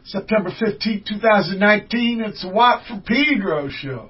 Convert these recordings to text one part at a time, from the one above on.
September 15th, 2019. It's the Watt from Pedro show.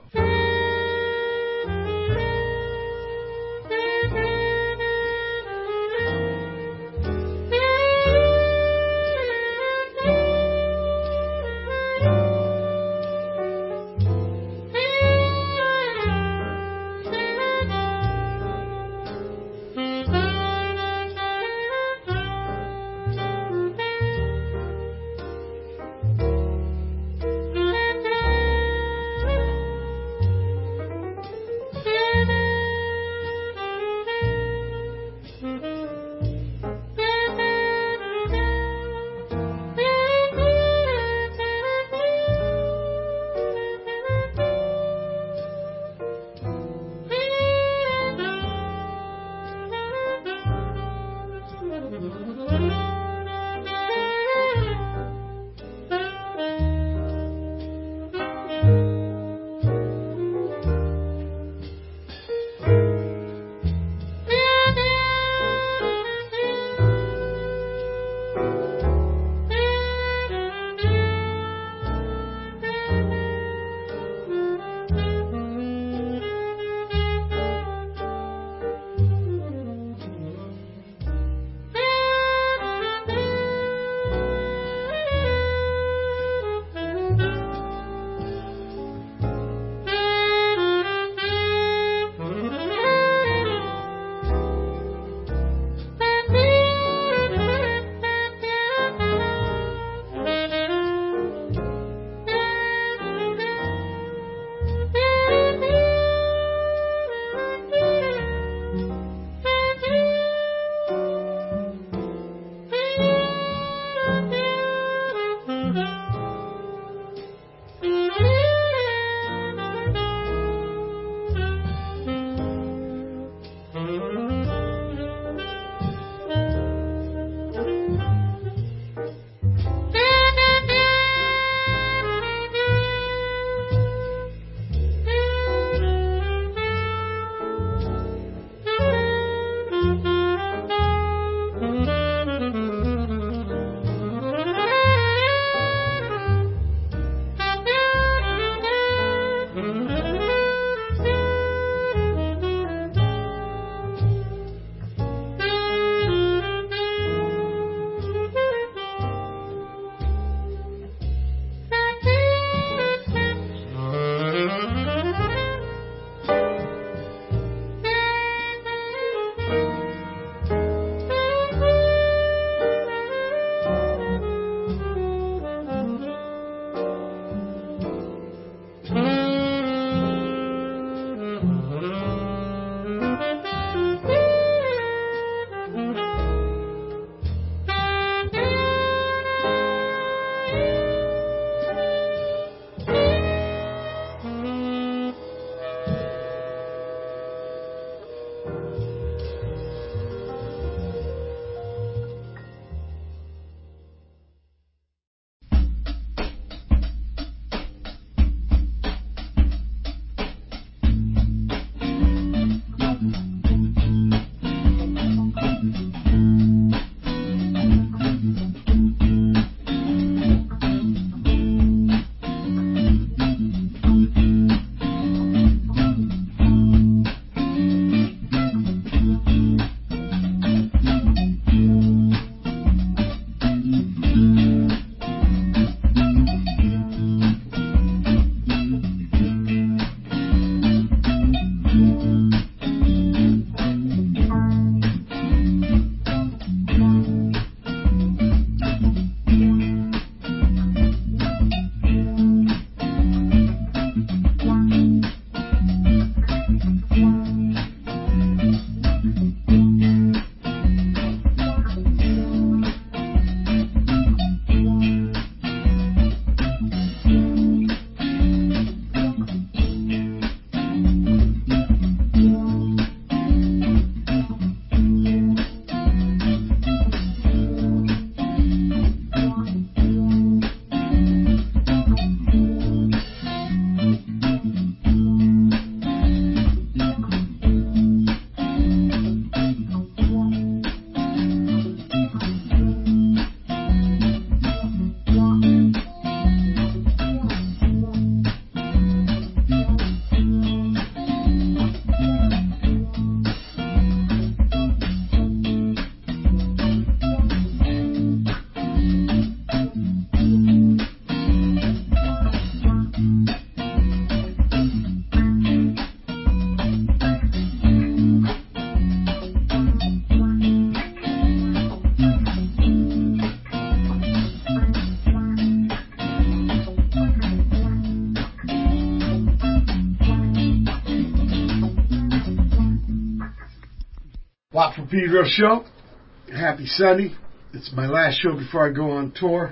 Watt from Pedro show. Happy Sunday. It's my last show before I go on tour.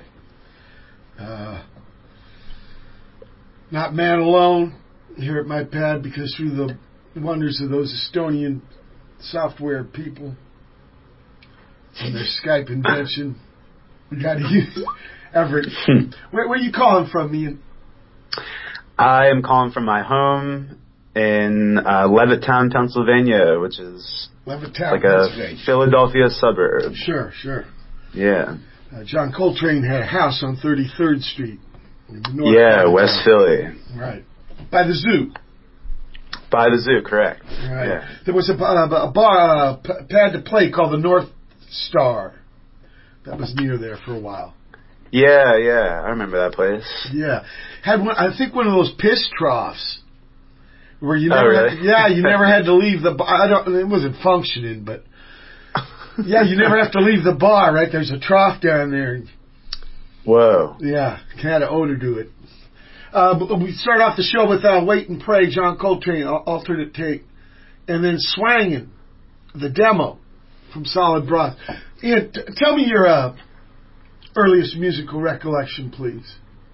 Not man alone here at my pad, because through the wonders of those Estonian software people and their Skype invention, we got to use Everett. Where are you calling from, Ian? I am calling from my home in Levittown, Pennsylvania, which is like a Philadelphia suburb. Sure. Yeah. John Coltrane had a house on 33rd Street. In the north West Philly. Right. By the zoo. By the zoo, correct. Right. Yeah. There was a bar, pad to play called the North Star. That was near there for a while. Yeah, I remember that place. Yeah. Had one, I think one of those piss troughs. Where you never, really? you never had to leave the bar. It wasn't functioning, but yeah, you never have to leave the bar, right? There's a trough down there. Whoa. Yeah, kind of odor to it. But we start off the show with Wait and Pray, John Coltrane, alternate take, and then Swangin', the demo from Solid Bronze. Ian, tell me your earliest musical recollection, please.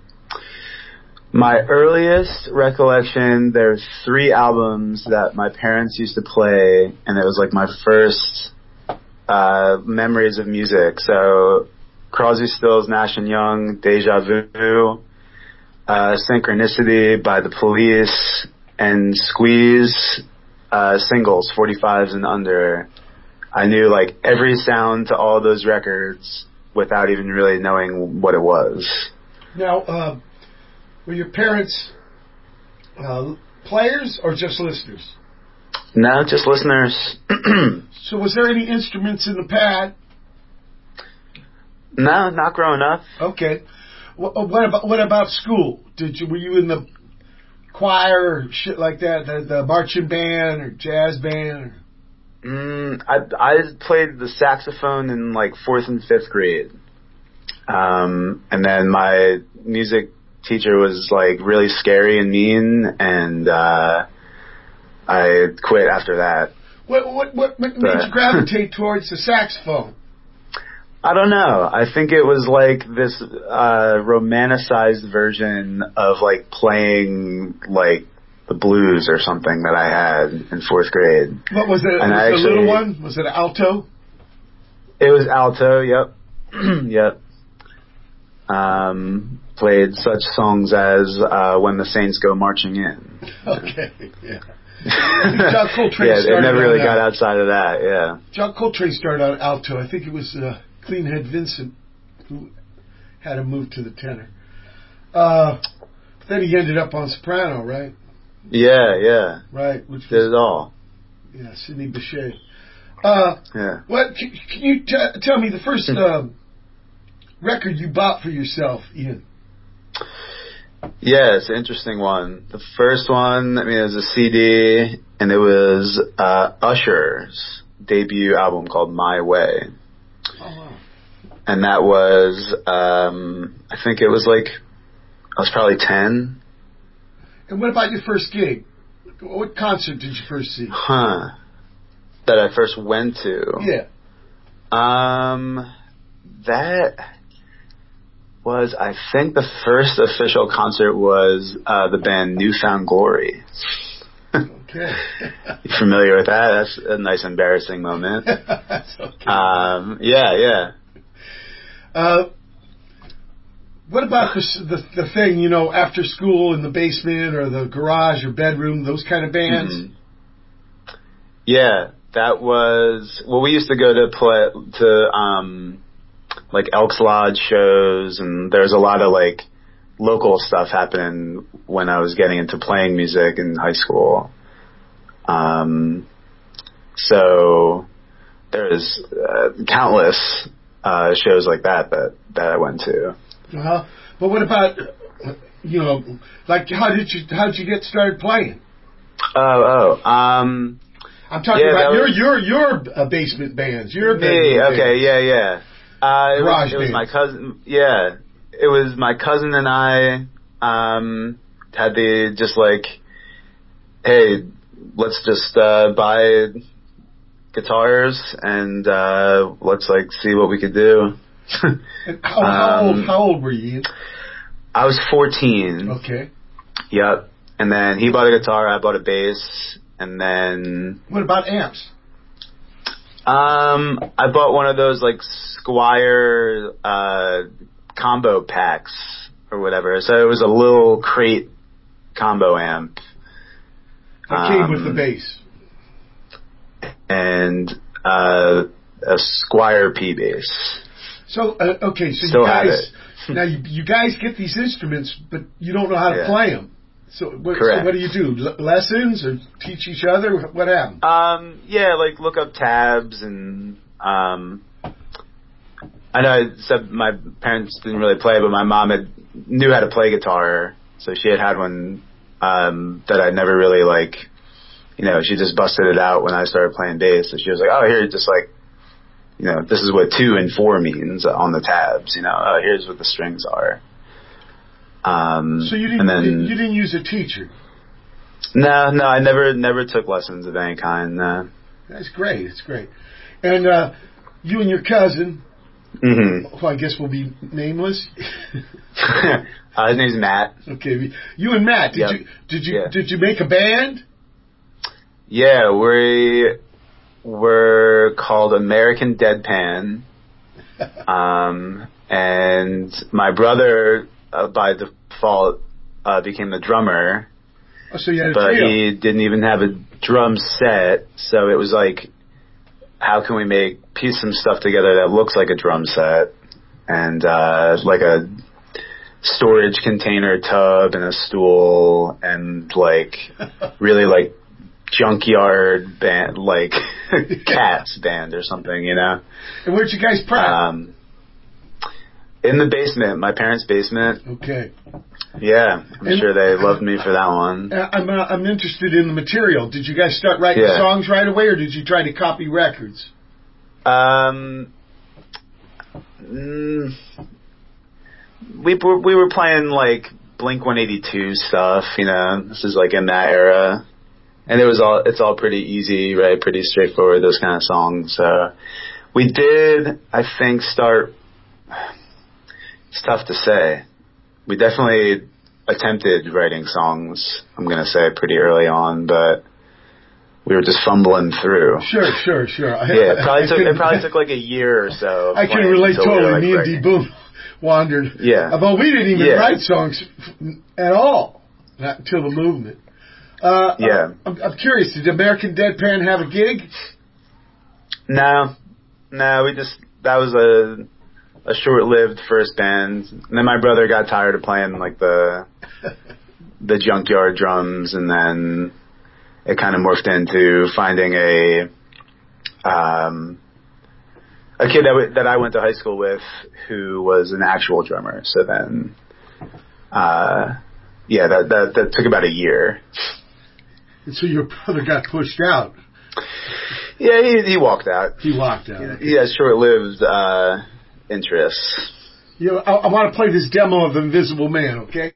My earliest recollection, there's 3 albums that my parents used to play, and it was like my first memories of music. So Crosby, Stills, Nash & Young, Deja Vu, Synchronicity by The Police, and Squeeze singles, 45s and under. I knew like every sound to all those records without even really knowing what it was. Now, were your parents players or just listeners? No, just listeners. So was there any instruments in the pad? No, not growing up. Okay. What about school? Were you in the choir or shit like that? The marching band or jazz band? I played the saxophone in like 4th and 5th grade. And then my music teacher was like really scary and mean, and I quit after that. What made you gravitate towards the saxophone? I don't know. I think it was like this romanticized version of like playing like the blues or something that I had in 4th grade. What was it? Was it a little one? Was it an alto? It was alto. Yep. Yep. Played such songs as When the Saints Go Marching In. Okay. Yeah. John Coltrane it never really got outside of that. Yeah. John Coltrane started on alto. I think it was Cleanhead Vincent who had him move to the tenor. Then he ended up on soprano, right? Yeah. Right. Which did it all. Yeah, Sidney Bechet. Yeah. What can you tell me the first record you bought for yourself, Ian? Yeah, it's an interesting one. The first one, it was a CD, and it was Usher's debut album called My Way. Oh, wow. And that was, I think it was like, I was probably 10. And what about your first gig? What concert did you first see? That I first went to? Yeah. That was, I think the first official concert was the band Newfound Glory. Okay. You familiar with that? That's a nice embarrassing moment. That's okay. Yeah. What about the thing, after school in the basement or the garage or bedroom, those kind of bands? Mm-hmm. Yeah, that was, we used to go to like Elks Lodge shows, and there's a lot of like local stuff happening when I was getting into playing music in high school. So there's countless shows like that I went to. But what about, like how did you get started playing? I'm talking about your basement bands. Your me, okay, bands. yeah. It was my cousin. Yeah, it was my cousin and I had just like, hey, let's just buy guitars, and let's see what we could do. And how old were you? I was 14. Okay. Yep. And then he bought a guitar, I bought a bass, and then... What about amps? I bought one of those Squier combo packs or whatever. So it was a little crate combo amp. That came with the bass. And a Squier P bass. So okay, so Still you guys have it. now you guys get these instruments, but you don't know how to play them. So what do you do? Lessons or teach each other? What happened? Yeah, look up tabs and I know I said my parents didn't really play, but my mom knew how to play guitar, so she had one that I never really she just busted it out when I started playing bass. So she was like, "Oh, here, just this is what 2 and 4 means on the tabs. Oh, here's what the strings are." So you didn't use a teacher? No, I never took lessons of any kind. No. That's great. It's great. And you and your cousin, who I guess will be nameless. His name's Matt. Okay, you and Matt. Did you make a band? Yeah, we were called American Deadpan, and my brother by default became the drummer. Oh, so you had a but trio. He didn't even have a drum set, so it was how can we piece some stuff together that looks like a drum set, and a storage container tub and a stool, and really junkyard band, Cats band or something, And where'd you guys practice? In the basement, my parents' basement. Okay. Yeah, I'm sure they loved me for that one. I'm interested in the material. Did you guys start writing songs right away, or did you try to copy records? We were playing Blink-182 stuff. This is in that era. And it's all pretty easy, right? Pretty straightforward, those kind of songs. We did, I think, start, it's tough to say. We definitely attempted writing songs, I'm going to say, pretty early on, but we were just fumbling through. Sure. Yeah, it probably took a year or so. I can relate totally. Me and D. Boone wandered. Yeah. But we didn't even write songs at all, not until the movement. I'm curious, did American Deadpan have a gig? No, that was a short-lived first band. And then my brother got tired of playing the junkyard drums, and then it kind of morphed into finding a kid that I went to high school with who was an actual drummer. So then, that took about a year. And so your brother got pushed out. Yeah, he walked out. He walked out. Okay. He has short-lived interests. I want to play this demo of Invisible Man, okay?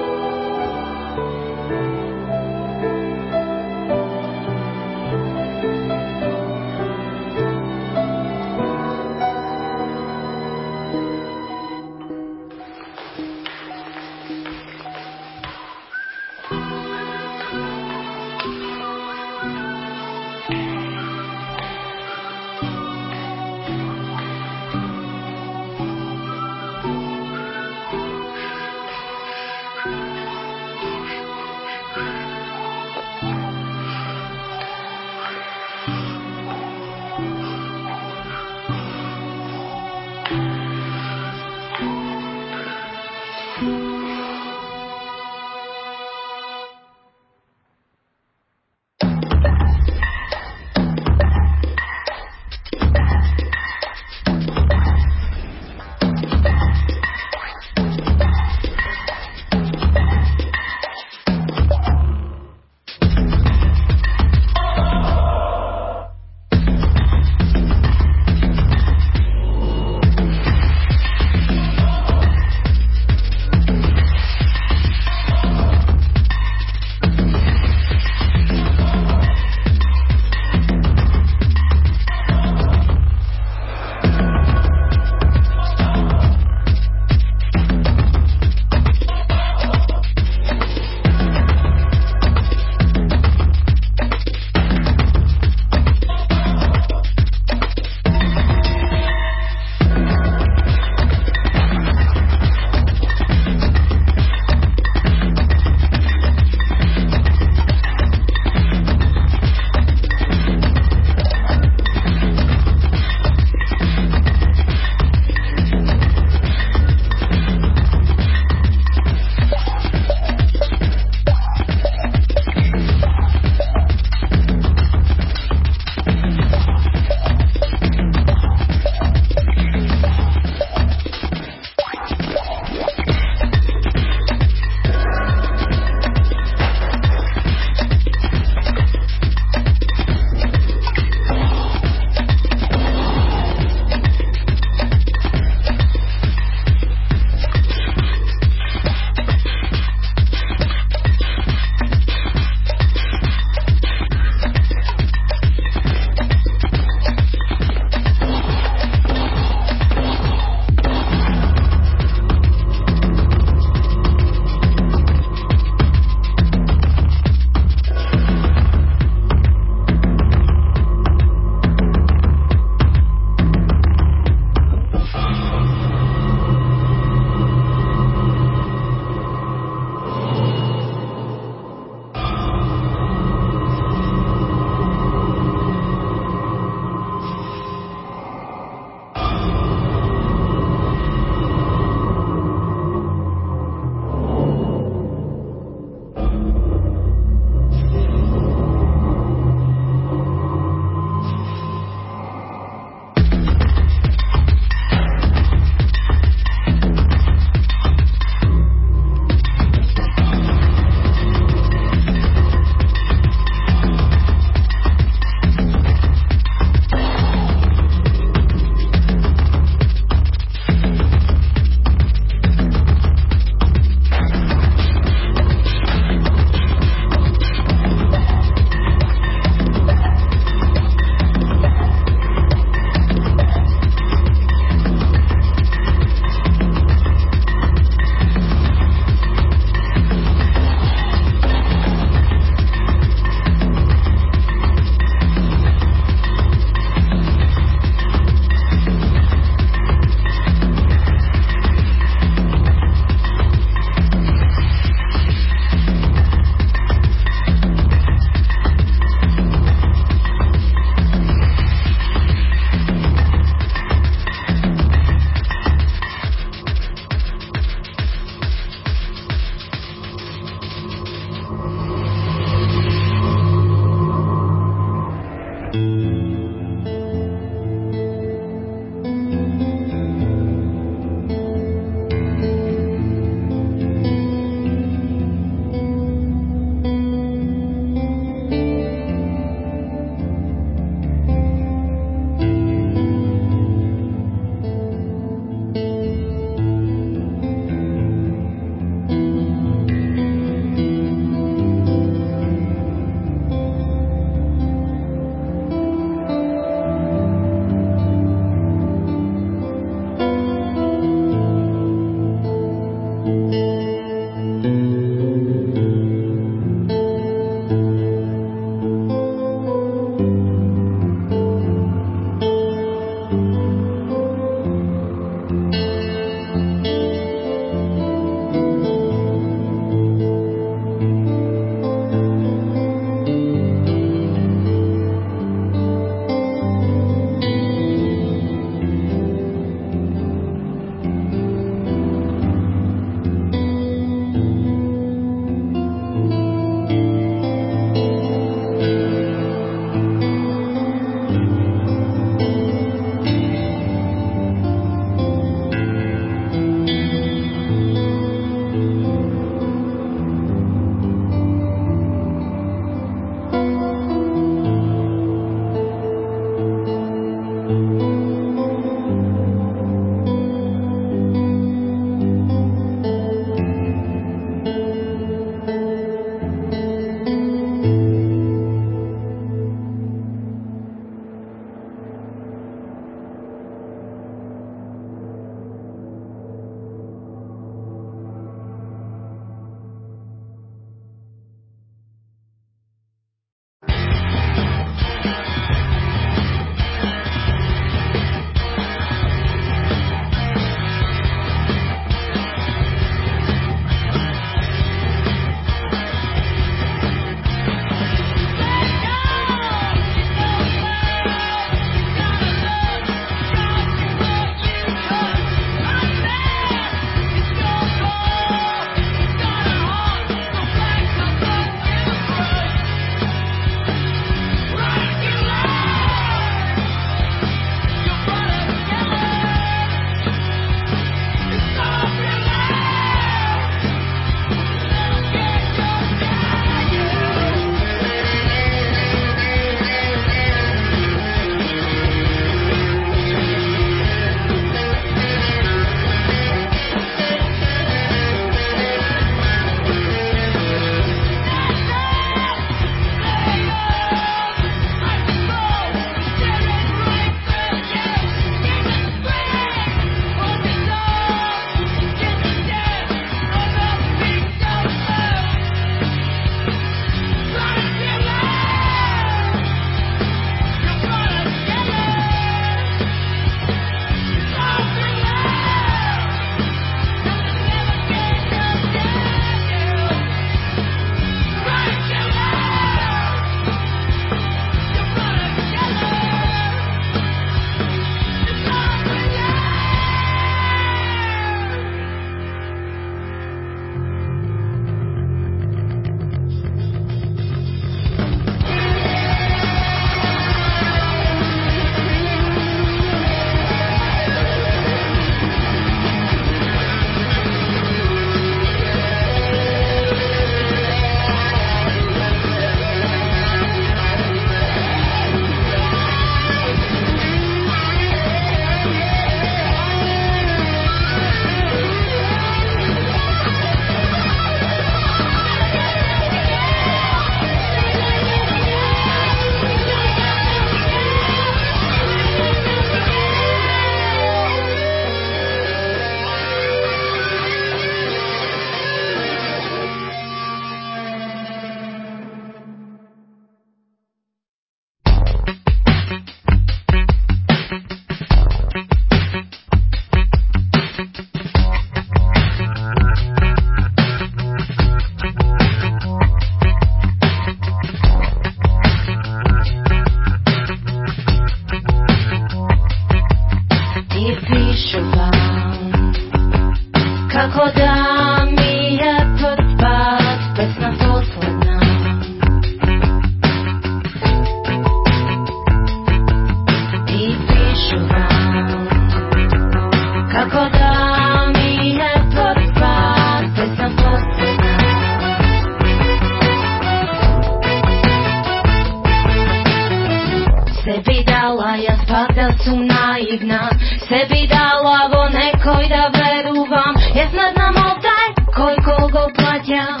som naivna, sebi dala vo nekoj da veruvam. Jaz ne znam ovdje koliko go plaćam.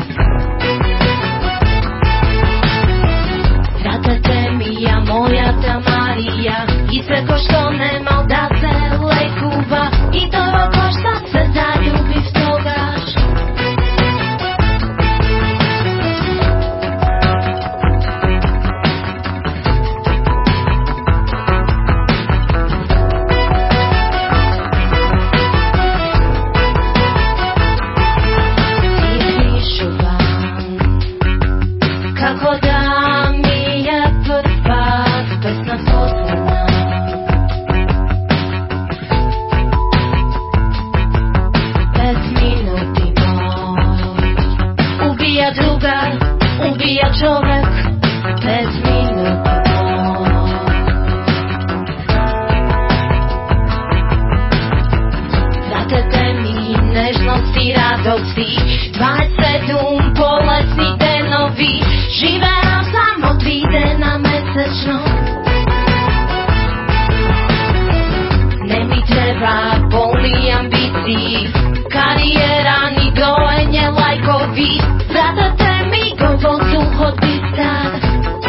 Vratite mi ja, moja ta Marija, i sve ko što nema da se lekuva, i to ko šta se zaljubi v togaš. Kako da mi je prva pesna posledna. Pet minuti boj, ubija drugar, ubija čovek. 5 minuti boj. Vratite mi nežnosti, radosti, 27 bolesni denovi. Žive nam samo 3 dena mesečno. Ne mi treba bolni ambiciji, karijera ni dojenje lajkovi. Vratite mi go vozu hodbistan.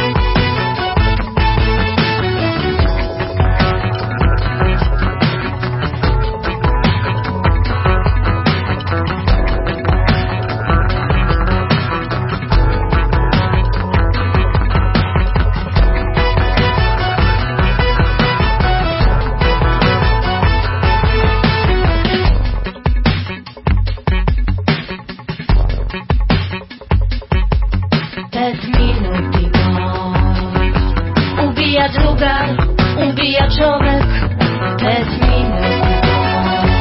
Drugar, ubija čovek. 5 minuti boj.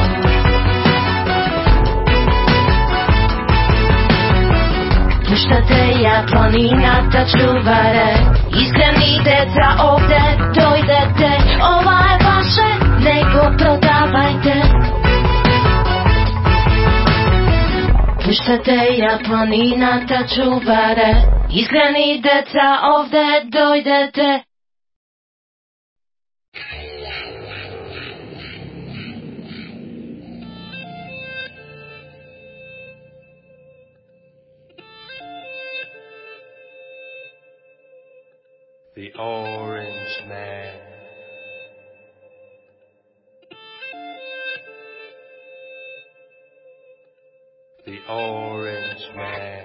Puštate ja planinata čuvare, iskreni deca ovde dojdete. Ova je vaše, nego prodavajte. Puštate ja planinata čuvare, iskreni deca ovde dojdete. The Orange Man. The Orange Man.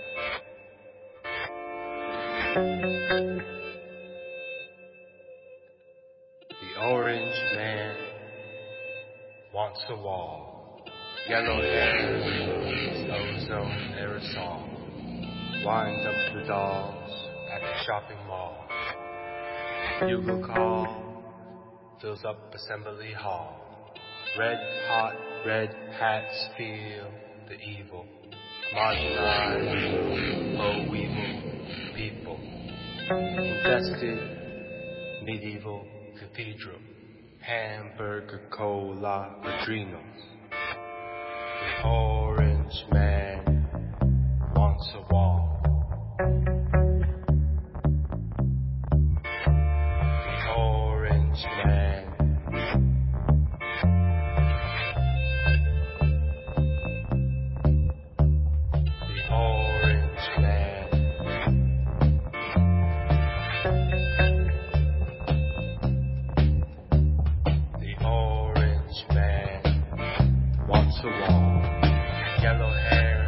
The Orange Man wants a wall. Yellow hair, ozone aerosol. Wind up the dolls at the shopping mall. Bugle call fills up Assembly Hall. Red hot red hats feel the evil. Marginalized, pro-weevil people. Infested medieval cathedral. Hamburger cola adrenals. The Orange Man wants a wall. Man. The Orange Man. The Orange Man wants a wall. Yellow hair.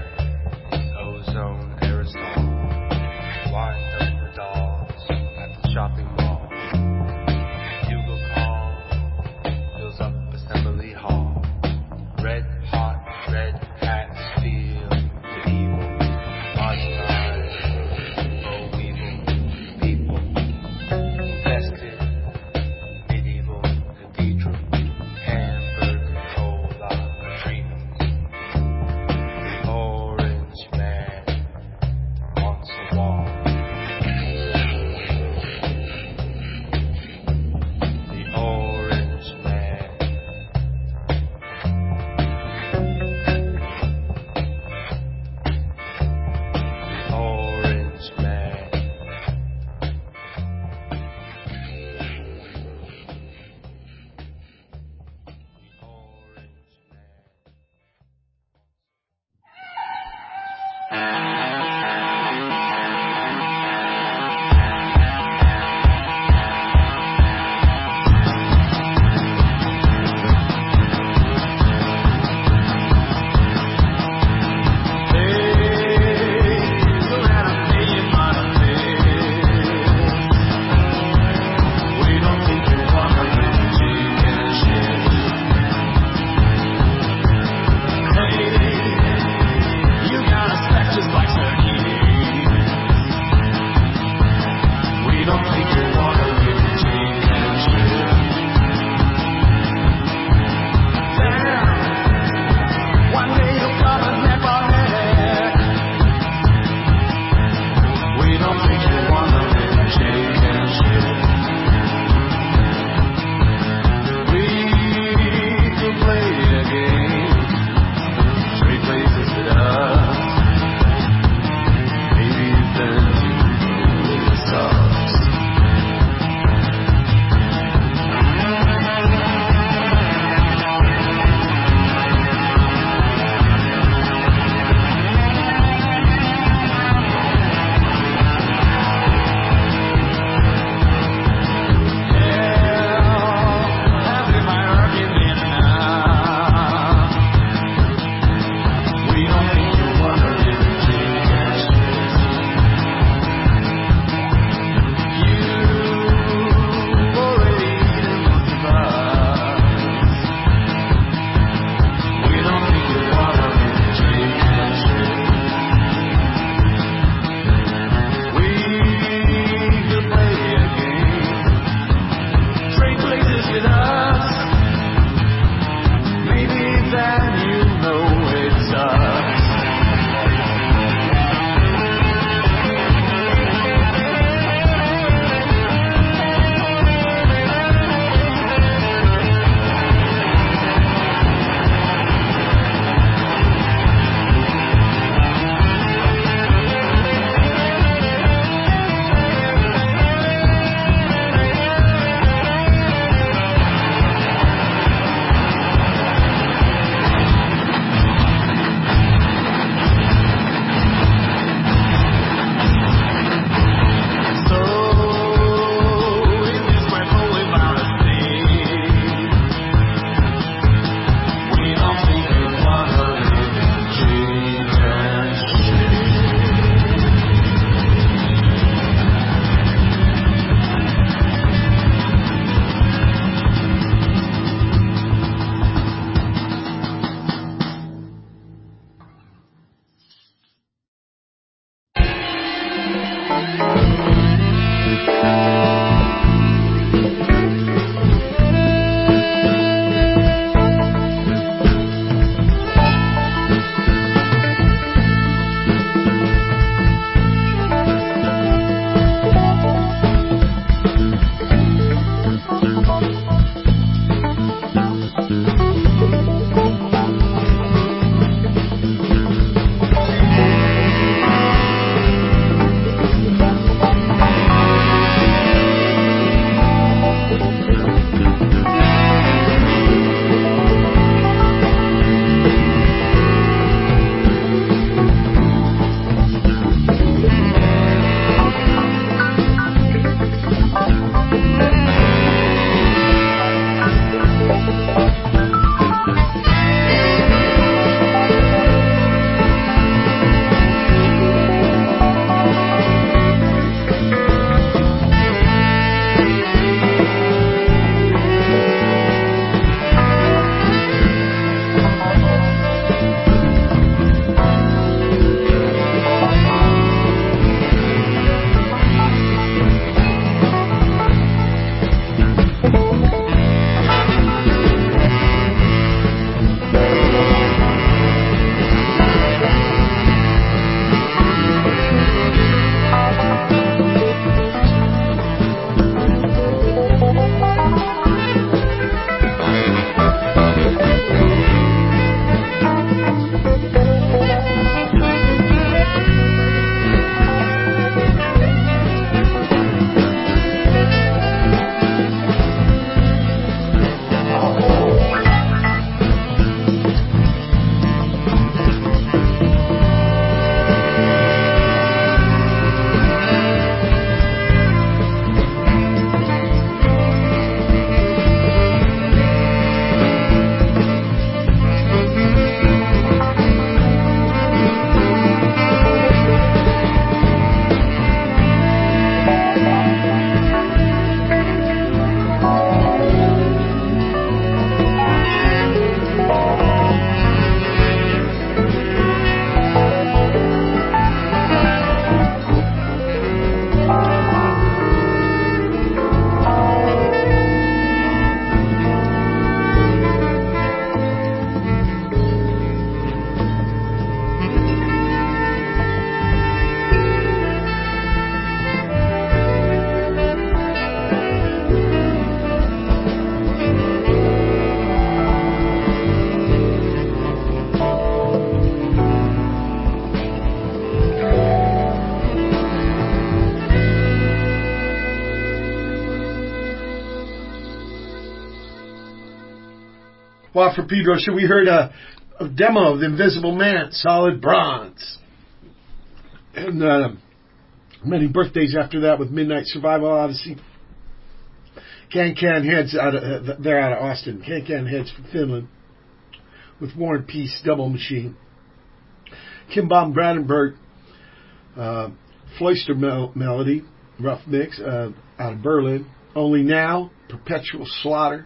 Watt from Pedro. So we heard a demo of The Invisible Man, Solid Bronze. And many birthdays after that with Midnight Survival Odyssey. Can Heads they're out of Austin. Can Heads from Finland with War and Peace, Double Machine. Kim Baum Brandenburg, Floyster Melody, Rough Mix, out of Berlin. Only Now, Perpetual Slaughter.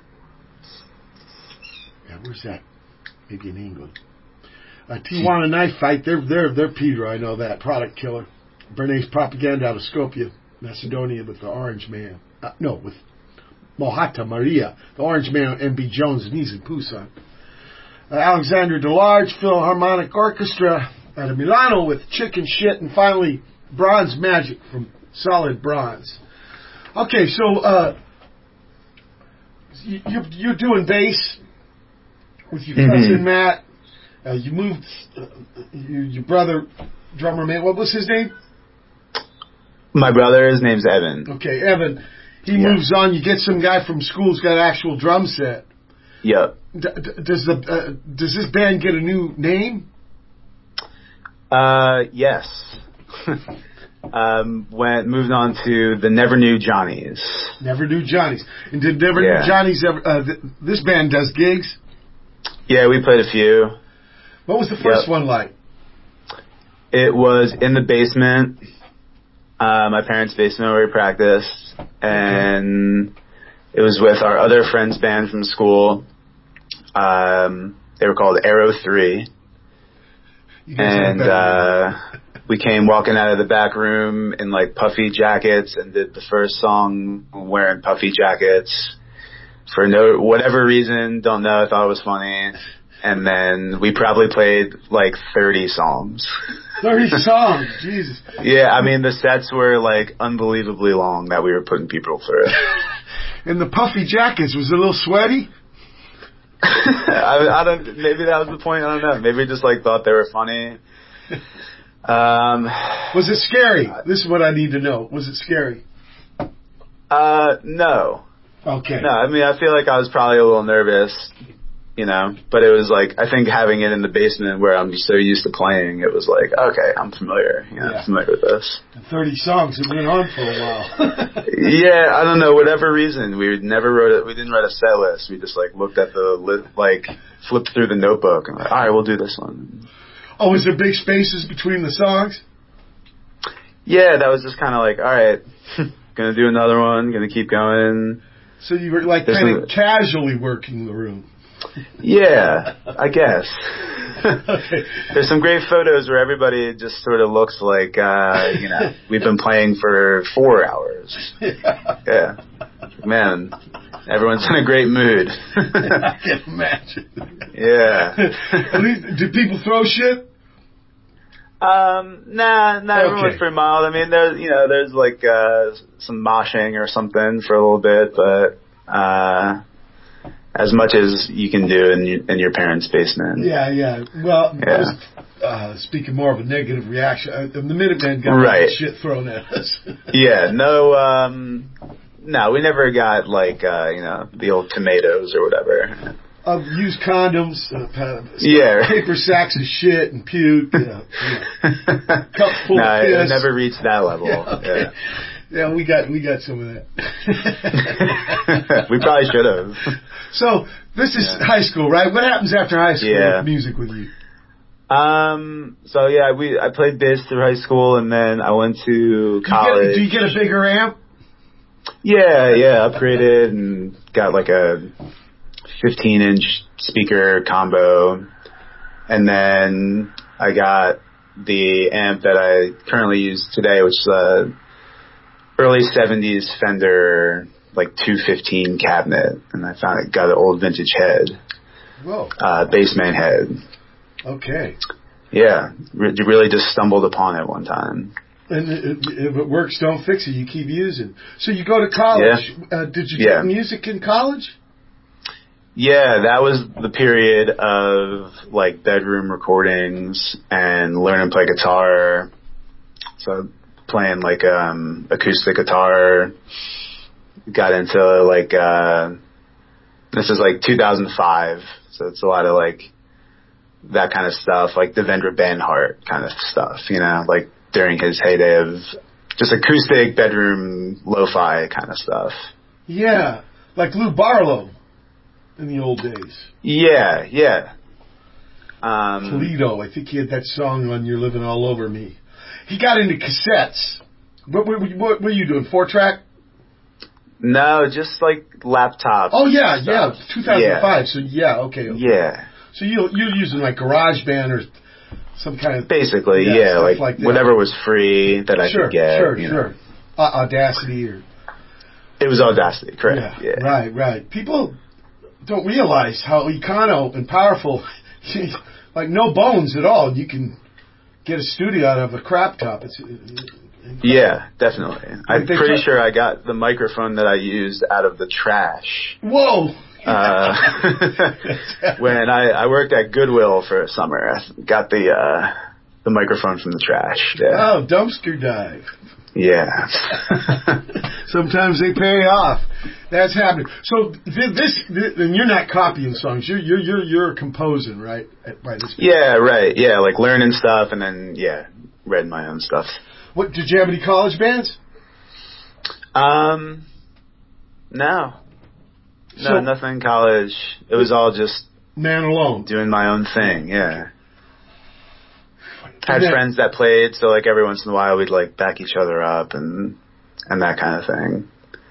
Yeah, where's that? Maybe in England. Tijuana Knife Fight, they're Peter, I know that. Product Killer. Bernays Propaganda out of Skopje, Macedonia with the Orange Man. With Mohata Maria, the Orange Man, M.B. Jones, and he's in Busan. Alexander DeLarge, Philharmonic Orchestra out of Milano with Chicken Shit, and finally Bronze Magic from Solid Bronze. Okay, so you're doing bass with your cousin Matt. You moved your brother, drummer man. What was his name? My brother, his name's Evan. Okay, Evan. He moves on. You get some guy from school who's got an actual drum set. Yep. Does this band get a new name? Yes. Moved on to the Never Knew Johnnies. Never Knew Johnnies. And did Never Knew Johnnies ever? This band does gigs. Yeah, we played a few. What was the first one like? It was in the basement, my parents' basement where we practiced, and it was with our other friend's band from school. They were called Arrow 3. And we came walking out of the back room in like puffy jackets and did the first song wearing puffy jackets for whatever reason. Don't know. I thought it was funny. And then we probably played like 30 songs. 30 songs? Jesus. Yeah, I mean, the sets were like unbelievably long that we were putting people through. And the puffy jackets, was it a little sweaty? I don't, maybe that was the point. I don't know. Maybe we just like thought they were funny. Was it scary? This is what I need to know. Was it scary? No. Okay. No, I mean, I feel like I was probably a little nervous, but it was like, I think having it in the basement where I'm so used to playing, it was like, okay, I'm familiar, I'm familiar with this. 30 songs, it went on for a while. Yeah, I don't know, whatever reason, we didn't write a set list, we just like looked at the flipped through the notebook and like, alright, we'll do this one. Oh, was there big spaces between the songs? Yeah, that was just kind of like, alright, gonna do another one, gonna keep going. So you were like kind of casually working the room. Yeah, I guess. Okay. There's some great photos where everybody just sort of looks like, we've been playing for 4 hours. Yeah. Man, everyone's in a great mood. I can imagine. Yeah. At least, do people throw shit? Nah, everyone's pretty mild. I mean, there's like, some moshing or something for a little bit, but, as much as you can do in your parents' basement. Yeah. Well, I was speaking more of a negative reaction. The Minutemen got shit thrown at us. Yeah, no, we never got like, the old tomatoes or whatever. Used condoms, yeah, paper sacks of shit and puke. Cup full of piss. It never reached that level. Yeah, okay. Yeah, we got some of that. We probably should have. So this is high school, right? What happens after high school with music with you? I played bass through high school, and then I went to college. Do you get a bigger amp? Yeah, upgraded and got like a 15-inch speaker combo, and then I got the amp that I currently use today, which is a early 70s Fender, like 215 cabinet, and I found it got an old vintage head. Whoa. Bassman head. Okay. Yeah, really just stumbled upon it one time. And if it works, don't fix it. You keep using. So you go to college. Yeah. Did you take music in college? Yeah, that was the period of like bedroom recordings and learning to play guitar. So playing like acoustic guitar, got into like the This is like 2005, so it's a lot of like that kind of stuff, like Devendra Banhart kind of stuff, you know, like during his heyday of just acoustic bedroom lo-fi kind of stuff. Yeah, like Lou Barlow in the old days. Yeah. Toledo, I think he had that song on "You're Living All Over Me." He got into cassettes. What were you doing? 4-track? No, just like laptop. Oh yeah, stuff. 2005. So okay. Yeah. So you're using like GarageBand or some kind of basically, stuff like that. whatever was free that I could get. Sure. Audacity or it was Audacity, correct? Yeah. Right. People don't realize how econo and powerful, like no bones at all. You can get a studio out of a crap top. It's yeah, definitely. I'm pretty sure I got the microphone that I used out of the trash. Whoa! When I worked at Goodwill for a summer, I got the microphone from the trash. Yeah. Oh, dumpster dive. Yeah. Sometimes they pay off. That's happening. So and you're not copying songs. You're composing, right? By this point. Yeah, right. Yeah, like learning stuff and then writing my own stuff. What did you have any college bands? No, nothing in college. It was all just man alone, doing my own thing. Yeah. Had friends that played, so like every once in a while we'd like back each other up and that kind of thing.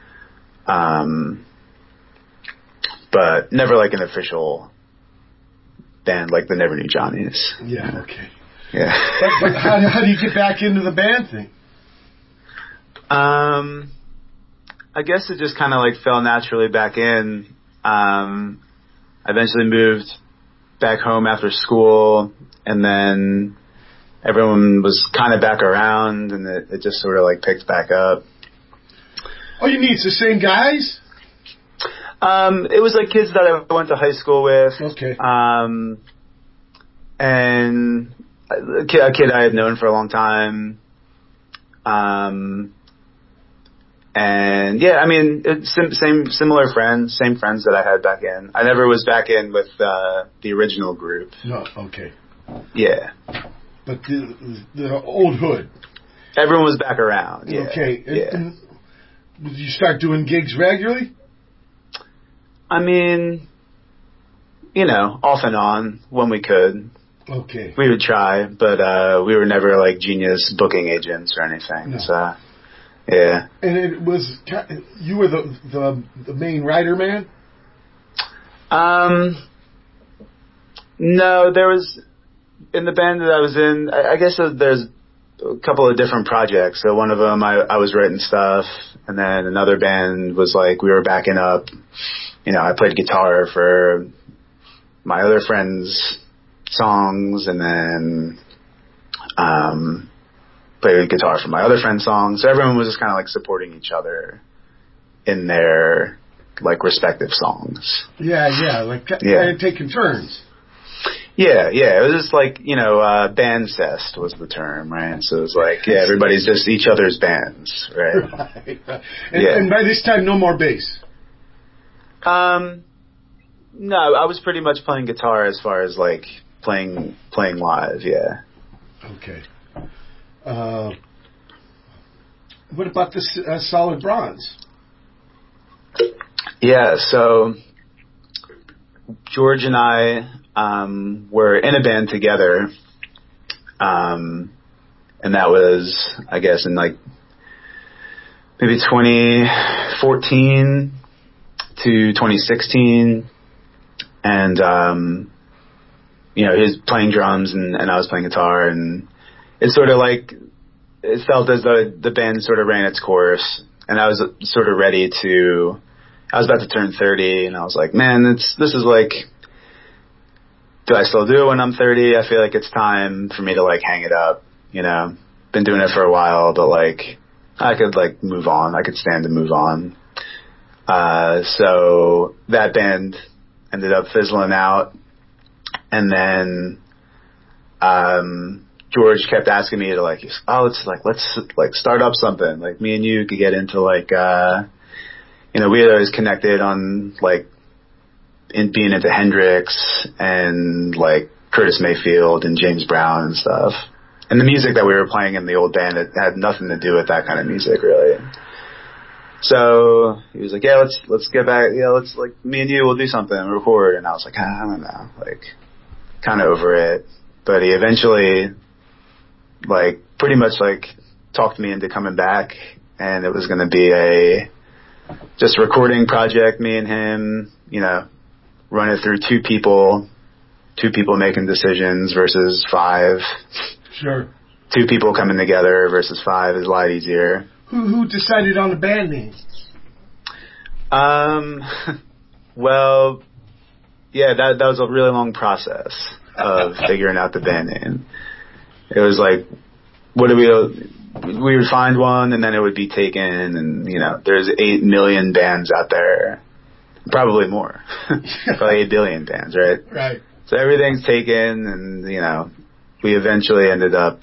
But never like an official band like the Never Knew Johnnies. Yeah. Okay. Yeah. But how do you get back into the band thing? I guess it just kind of like fell naturally back in. I eventually moved back home after school, and then everyone was kind of back around, and it just sort of like picked back up. Oh, you mean it's the same guys? It was like kids that I went to high school with. Okay. And a kid I had known for a long time. And yeah, I mean, it's similar friends, same friends that I had back in. I never was back in with the original group. No, okay. Yeah. But the old hood. Everyone was back around. Yeah. Okay. And did you start doing gigs regularly? I mean, off and on when we could. Okay. We would try, but we were never like genius booking agents or anything. No. So, yeah. And it was you were the main writer man? No, there was in the band that I was in. I guess there's a couple of different projects. So one of them I was writing stuff, and then another band was like we were backing up. I played guitar for my other friends' songs, and then played guitar for my other friend's songs. So everyone was just kind of like supporting each other in their like respective songs. Yeah, like taking turns. Yeah. It was just like, band cest was the term, right? So it was like, everybody's just each other's bands, right? Right. And by this time, no more bass. No, I was pretty much playing guitar as far as like playing live, yeah. Okay. What about the Solid Bronze? Yeah, so George and I were in a band together, and that was, I guess, in like maybe 2014 to 2016, and he was playing drums and I was playing guitar, and it's sort of like it felt as though the band sort of ran its course, and I was sort of ready to. I was about to turn 30, and I was like, man, this is like, do I still do it when I'm 30? I feel like it's time for me to like hang it up. Been doing it for a while, but like I could like move on. I could stand to move on. So that band ended up fizzling out, and then George kept asking me to let's start up something. Like me and you could get into like we had always connected on like being into Hendrix and like Curtis Mayfield and James Brown and stuff. And the music that we were playing in the old band, it had nothing to do with that kind of music, really. So he was like, yeah, let's get back. Yeah, let's, like, me and you will do something, record. And I was like, I don't know, like, kind of over it. But he eventually, like, pretty much, like, talked me into coming back. And it was going to be just a recording project, me and him, you know, run it through two people making decisions versus 5. Sure. 2 people coming together versus 5 is a lot easier. Who decided on the band name? Well, yeah, that was a really long process of figuring out the band name. It was like, we would find one and then it would be taken, and, you know, there's 8 million bands out there. Probably more. Probably 8 billion bands, right? Right. So everything's taken, and, you know, we eventually ended up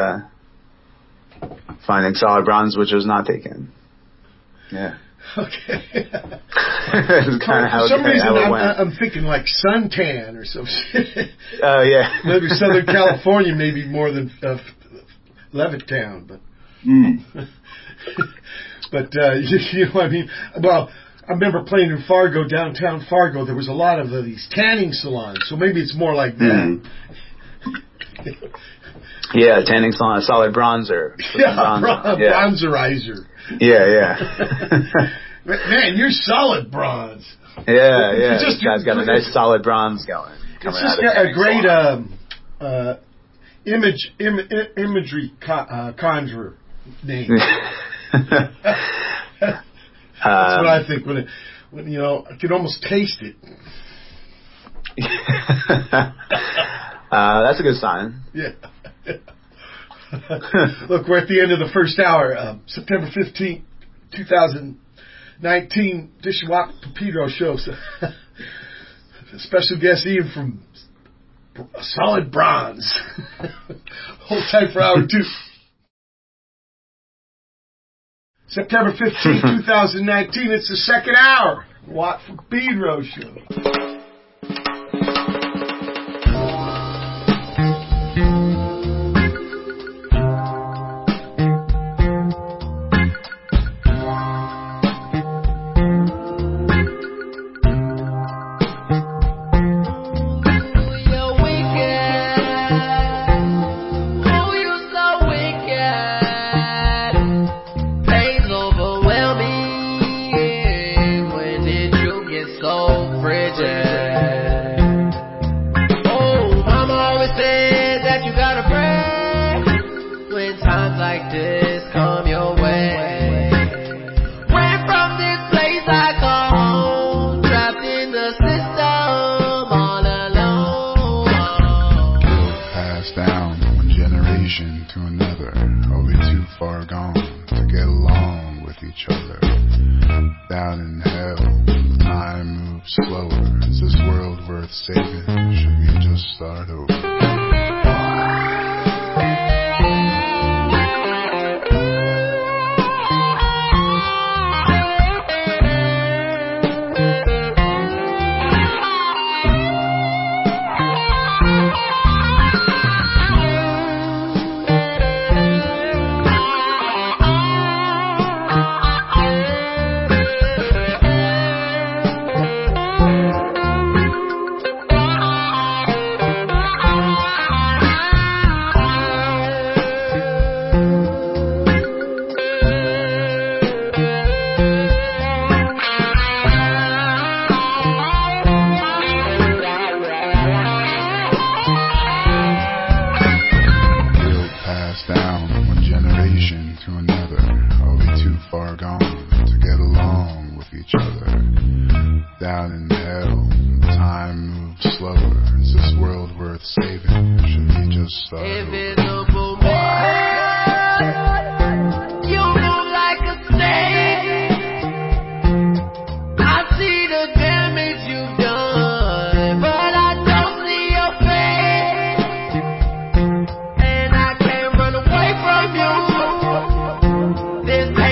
finding Solid Bronze, which was not taken. Yeah. Okay. It's kind of how For some reason, it went. I'm thinking like suntan or some shit. Oh, yeah. Maybe Southern California, maybe more than Levittown, but but you know what I mean. Well, I remember playing in Fargo, downtown Fargo. There was a lot of these tanning salons, so maybe it's more like that. Yeah, tanning salon, Solid Bronzer. Bronzerizer. Yeah. Man, you're solid bronze. Yeah. This guy's got a nice solid bronze going. It's just got a great imagery conjurer name. That's what I think when you know, I can almost taste it. That's a good sign. Yeah. Look, we're at the end of the first hour. September 15th, 2019, Dishwalk Pedro show. Special guest Ian from Solid Bronze. Hold tight for hour 2. September 15th, 2019, it's the second hour. Watt from Pedro show.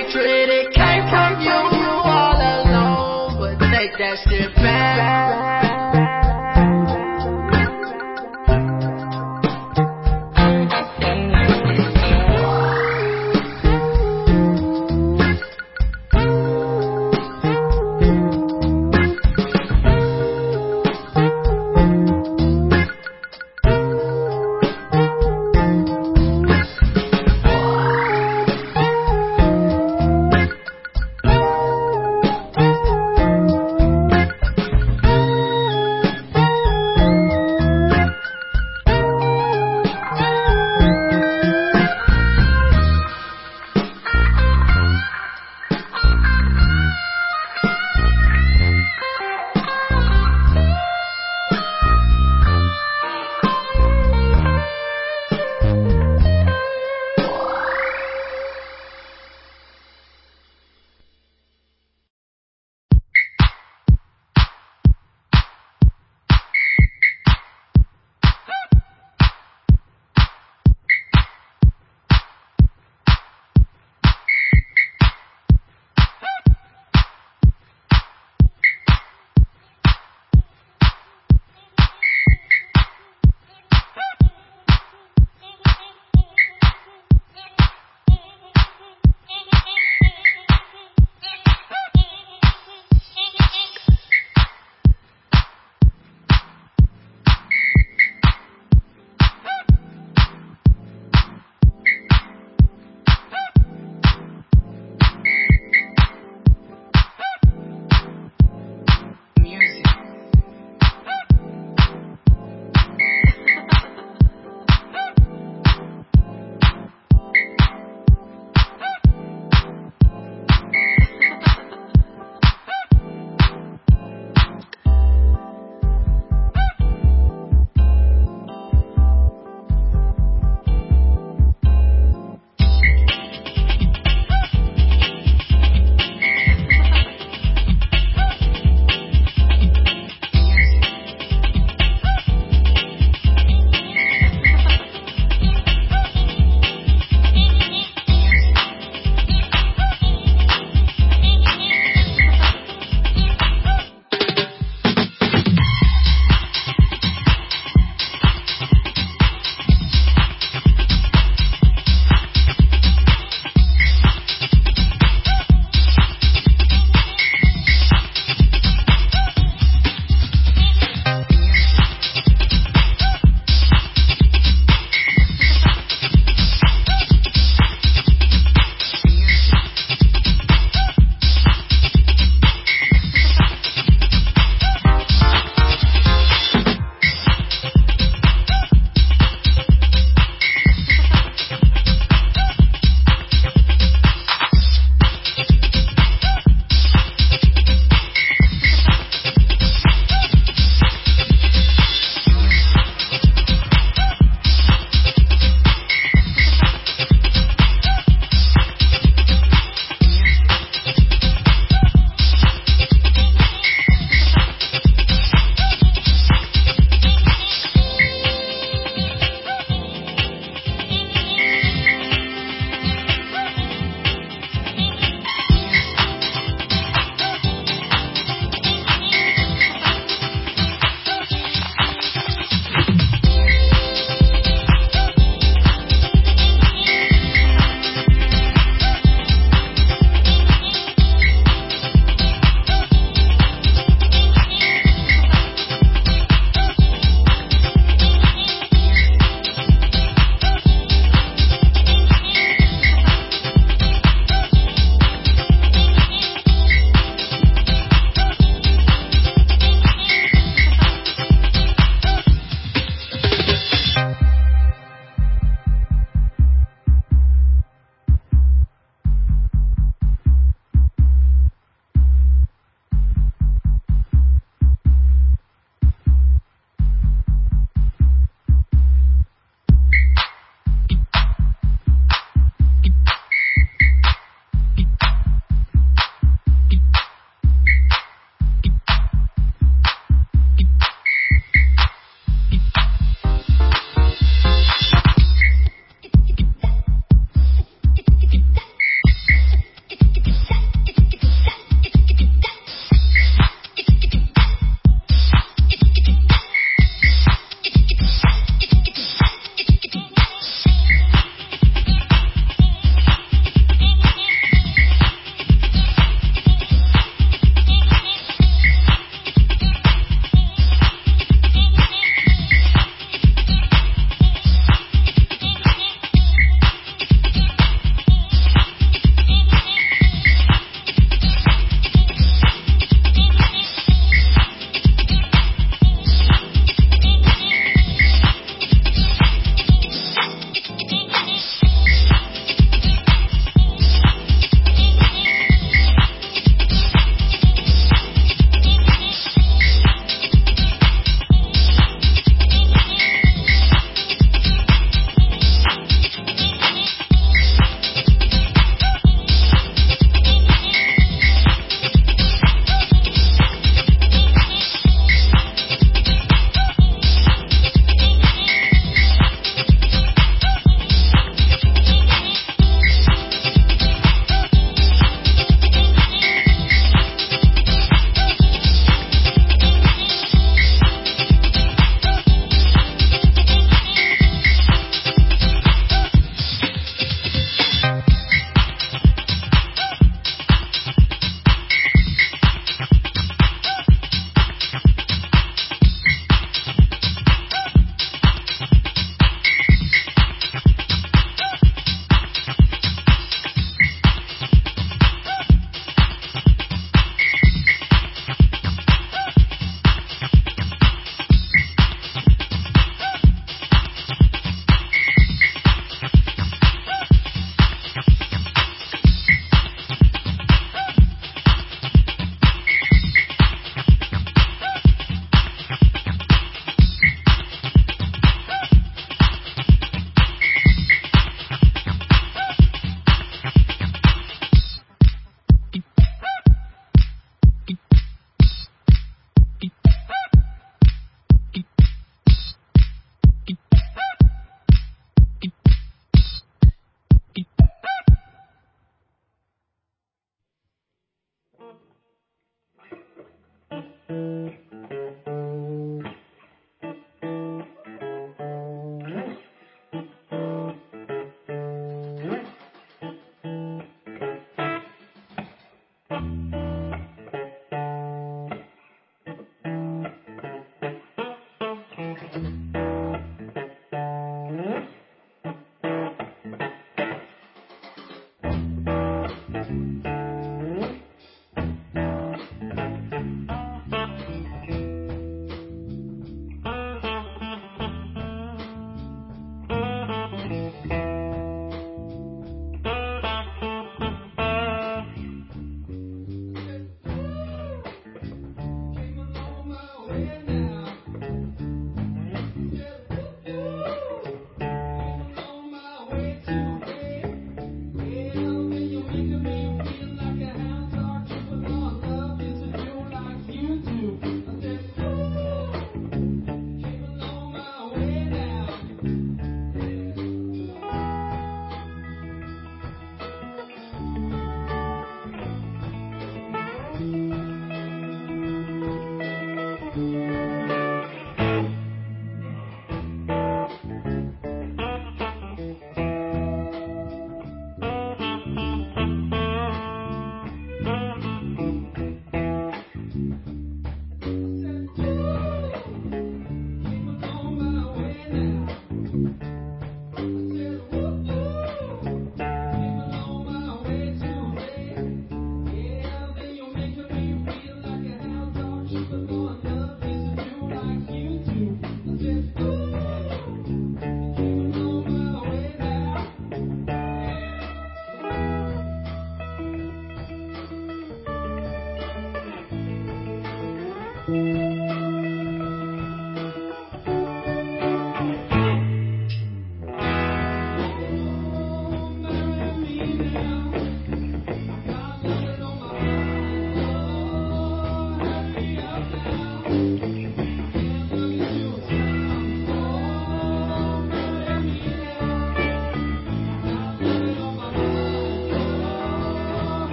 That shit back.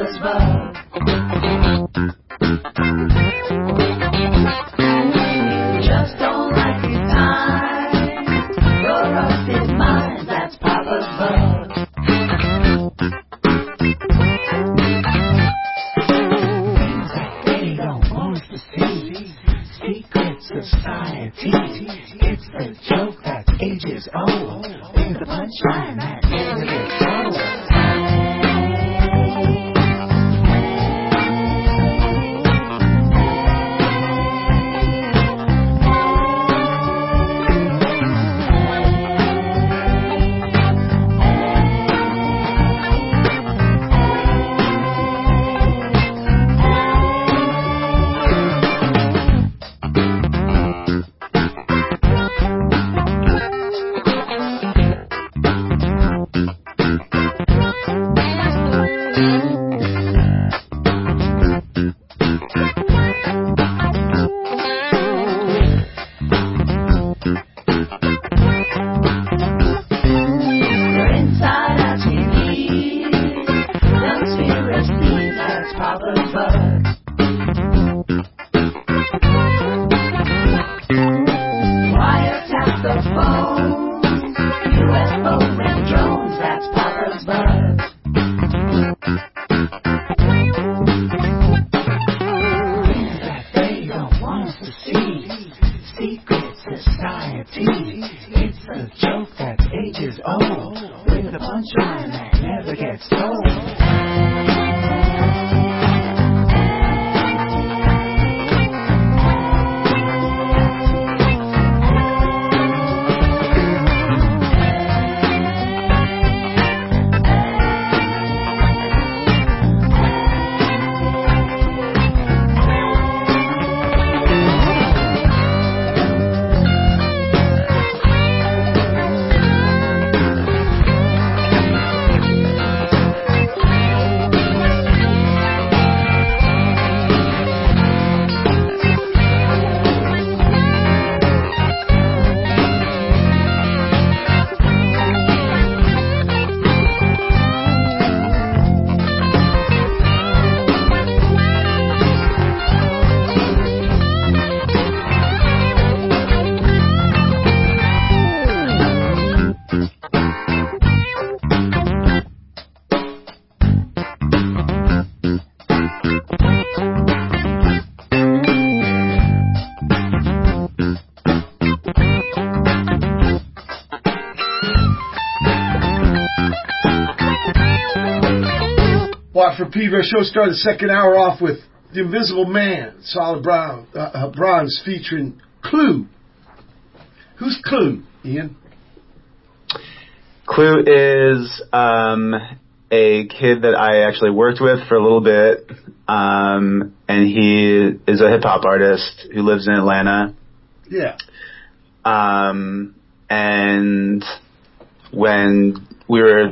Papa's bug. Just don't like his time. Your rusted mind, that's Papa's bug. Things that they don't want us to see. Secret society. It's the joke that ages old. With the punchline that never gets old. For Pedro show started the second hour off with The Invisible Man, Solid Bronze featuring Clue. Who's Clue, Ian? Clue is a kid that I actually worked with for a little bit, and he is a hip hop artist who lives in Atlanta. Yeah. And when we were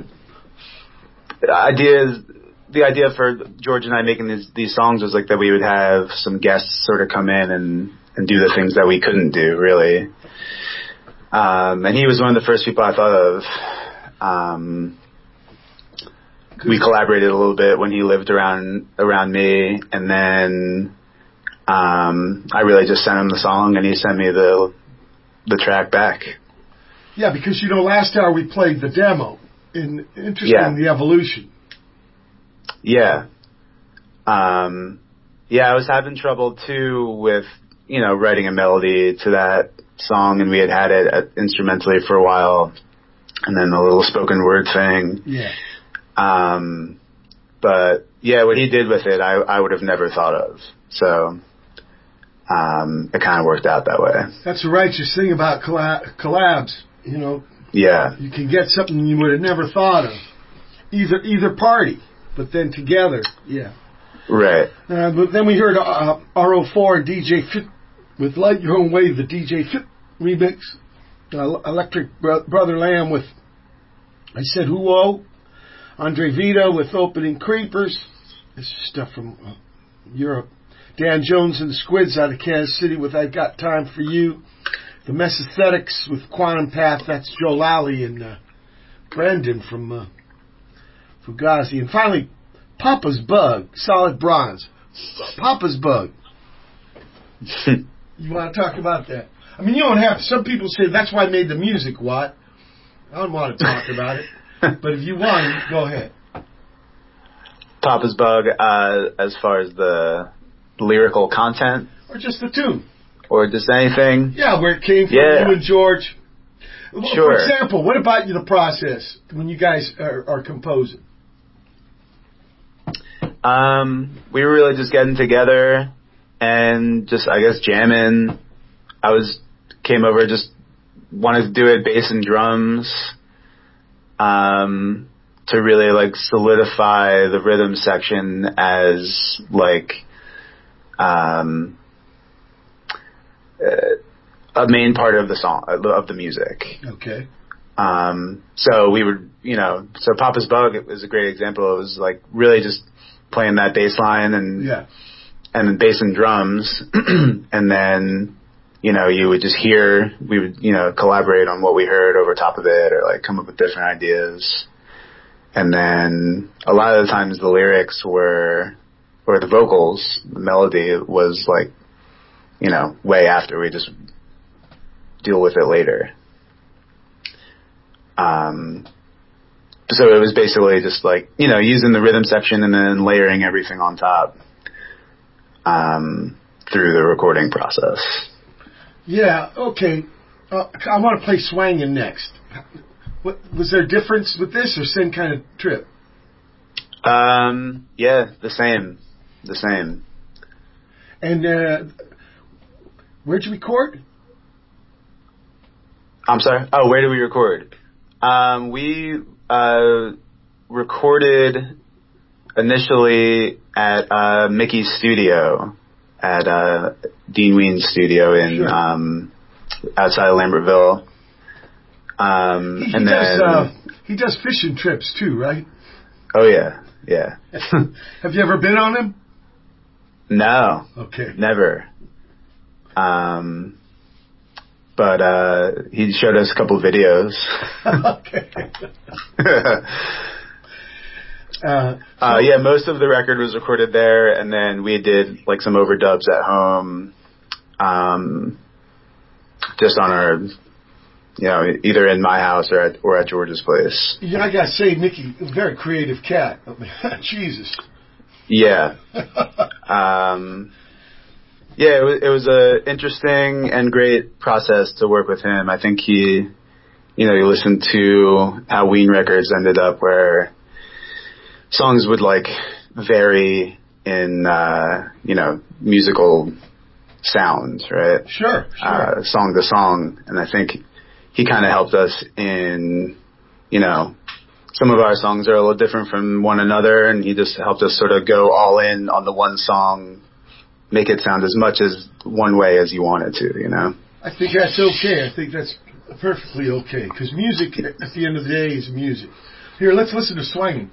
the idea for George and I making these songs was like that we would have some guests sort of come in and do the things that we couldn't do, really. And he was one of the first people I thought of. We collaborated a little bit when he lived around me, and then I really just sent him the song, and he sent me the track back. Yeah, because last hour we played the demo. Interesting, the evolution. Yeah. I was having trouble too with, writing a melody to that song, and we had it instrumentally for a while, and then the little spoken word thing. Yeah. But yeah, what he did with it, I would have never thought of. So, it kind of worked out that way. That's the righteous thing about collabs, Yeah. You can get something you would have never thought of. Either party. But then together, yeah. Right. But then we heard RO4 and DJ Fit with Light Your Own Way, the DJ Fit remix. Electric Brother Lamb with I Said Who-Oh. Andre Vito with Opening Creepers. This is stuff from Europe. Dan Jones and the Squids out of Kansas City with I've Got Time For You. The Mesesthetics with Quantum Path. That's Joe Lally and Brendan from Fugazi. And finally, Papa's Bug, solid bronze. Papa's Bug. You want to talk about that? I mean, you don't have to. Some people say that's why I made the music, Watt. I don't want to talk about it. But if you want, go ahead. Papa's Bug, as far as the lyrical content? Or just the tune. Or just anything? Yeah, where it came from, Yeah. you and George. Sure. For example, what about the process when you guys are composing? We were really just getting together and just, I guess, jamming. Came over, just wanted to do it bass and drums, to really like solidify the rhythm section as like, a main part of the song, of the music. Okay. So we would, so Papa's Bug is a great example. It was like really just playing that bass line and then bass and drums. And then, you would just we would, collaborate on what we heard over top of it or like come up with different ideas. And then a lot of the times the lyrics or the vocals, the melody was like, way after. We just deal with it later. So it was basically just like, using the rhythm section and then layering everything on top, through the recording process. Yeah, okay. I want to play Swangin' next. Was there a difference with this or same kind of trip? Yeah, the same. And where'd you record? I'm sorry? Oh, where did we record? We recorded initially at Mickey's studio, at Dean Ween's studio in outside of Lambertville. He does fishing trips too, right? Oh yeah. Have you ever been on him? No. Okay. Never. But he showed us a couple videos. Okay. Yeah, most of the record was recorded there, and then we did like some overdubs at home, just on our, either in my house or at George's place. Yeah, I gotta say, Mickey, a very creative cat. I mean, Jesus. Yeah. Yeah, it was a interesting and great process to work with him. I think he listened to how Ween Records ended up, where songs would like vary in, musical sounds, right? Sure. Song to song. And I think he kind of helped us in, some of our songs are a little different from one another, and he just helped us sort of go all in on the one song, make it sound as much as one way as you want it to, I think that's okay. I think that's perfectly okay, because music, at the end of the day, is music. Here, let's listen to Swangin'.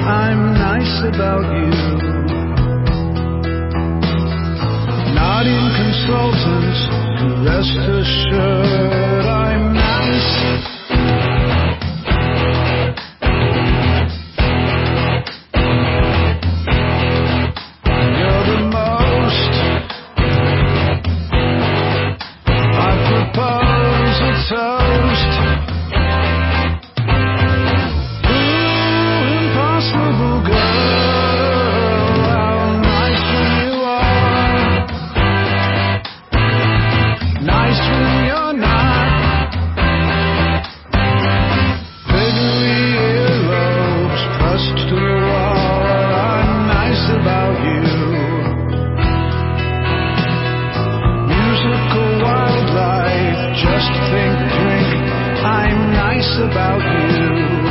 I'm nice about you. Not inconsultant, rest assured I'm nice. About you.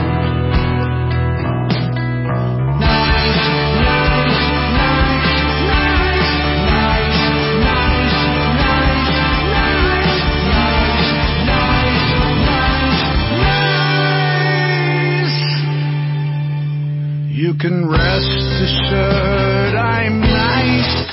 Nice, nice, nice, nice, nice, nice, nice, nice, nice, nice, nice. You can rest assured I'm nice.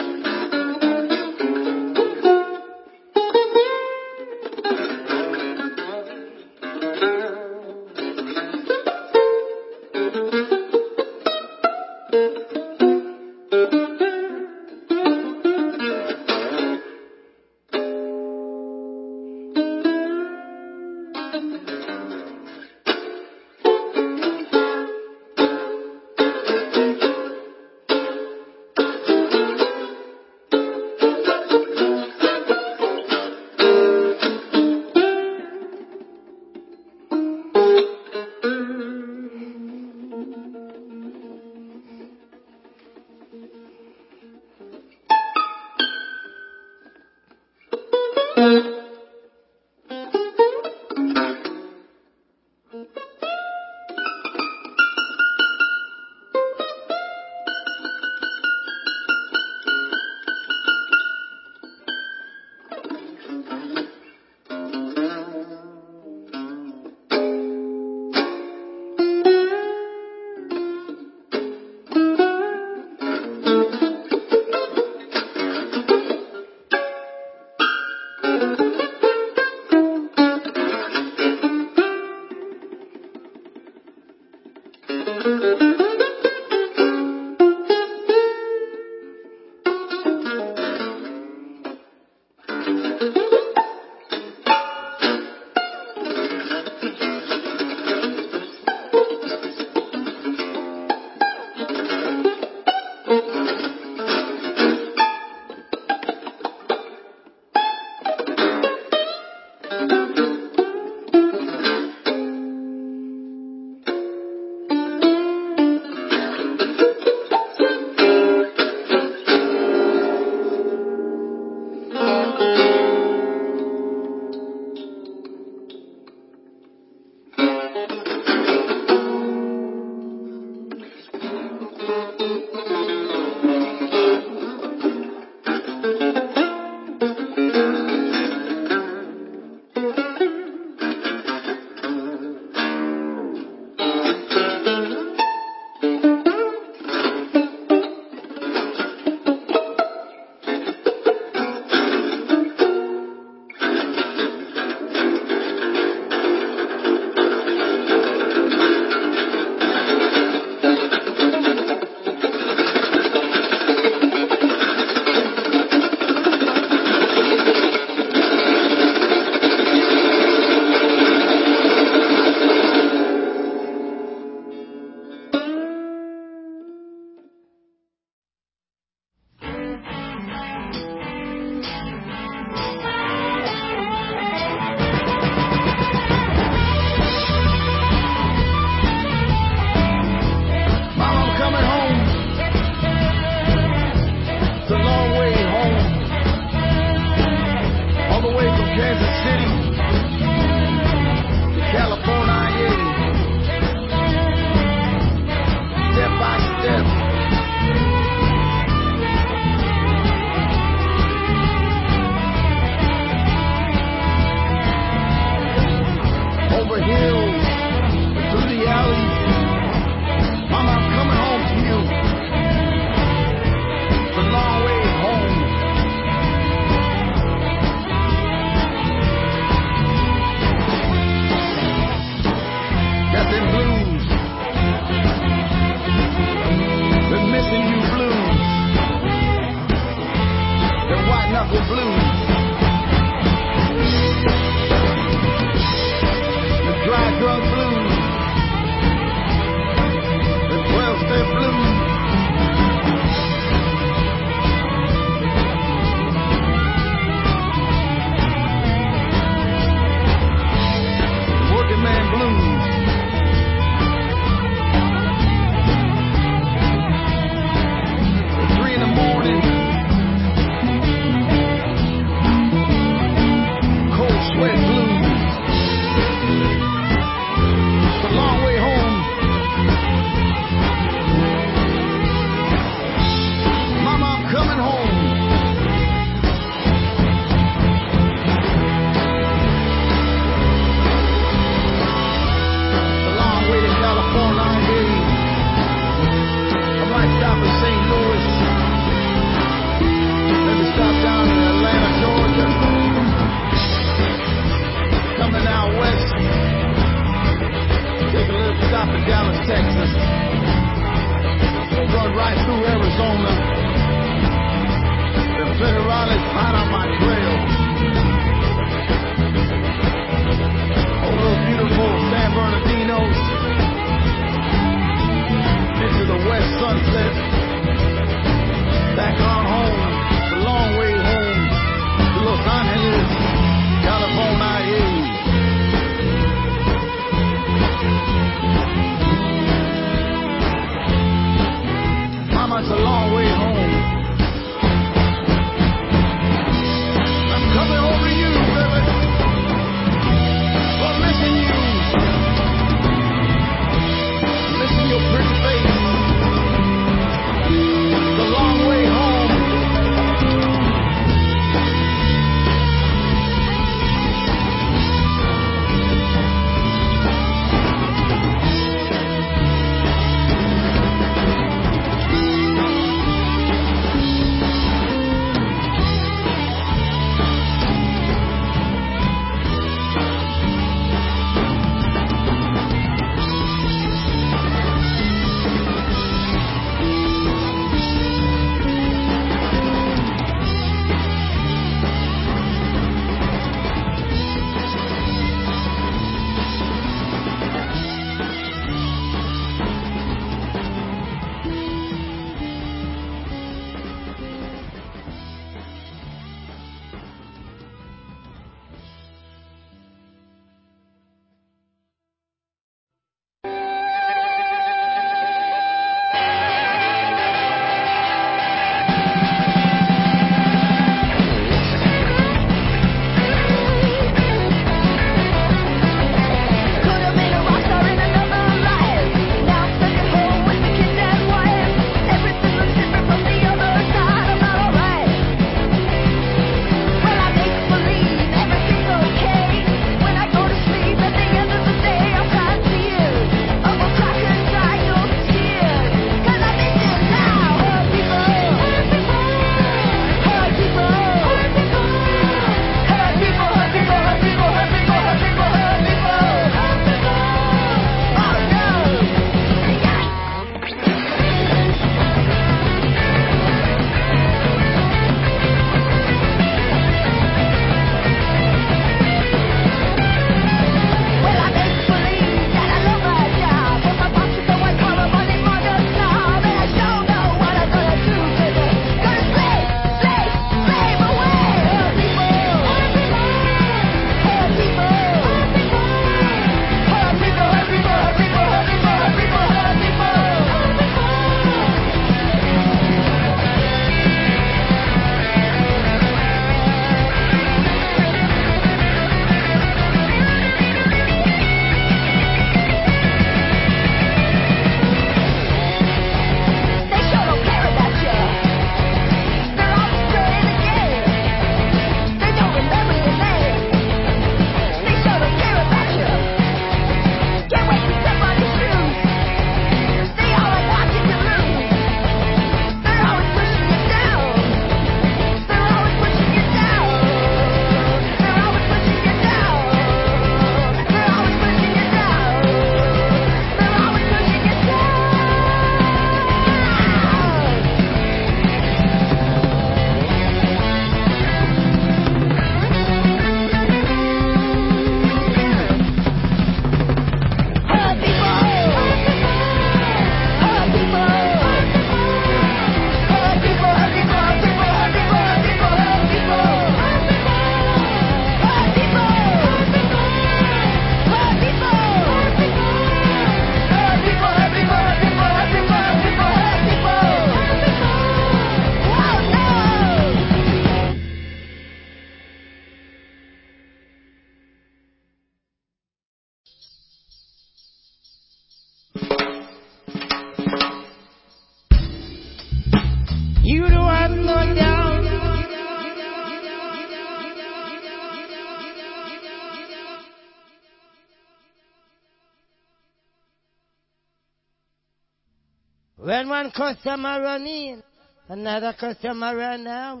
When one customer run in, another customer run out.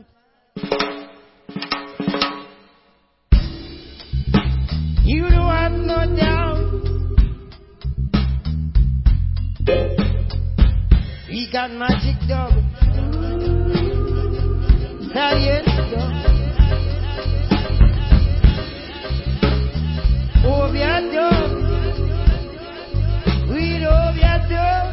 You don't have no doubt. We got magic dog. Science dog. Oh, we are dog. We know we are dog.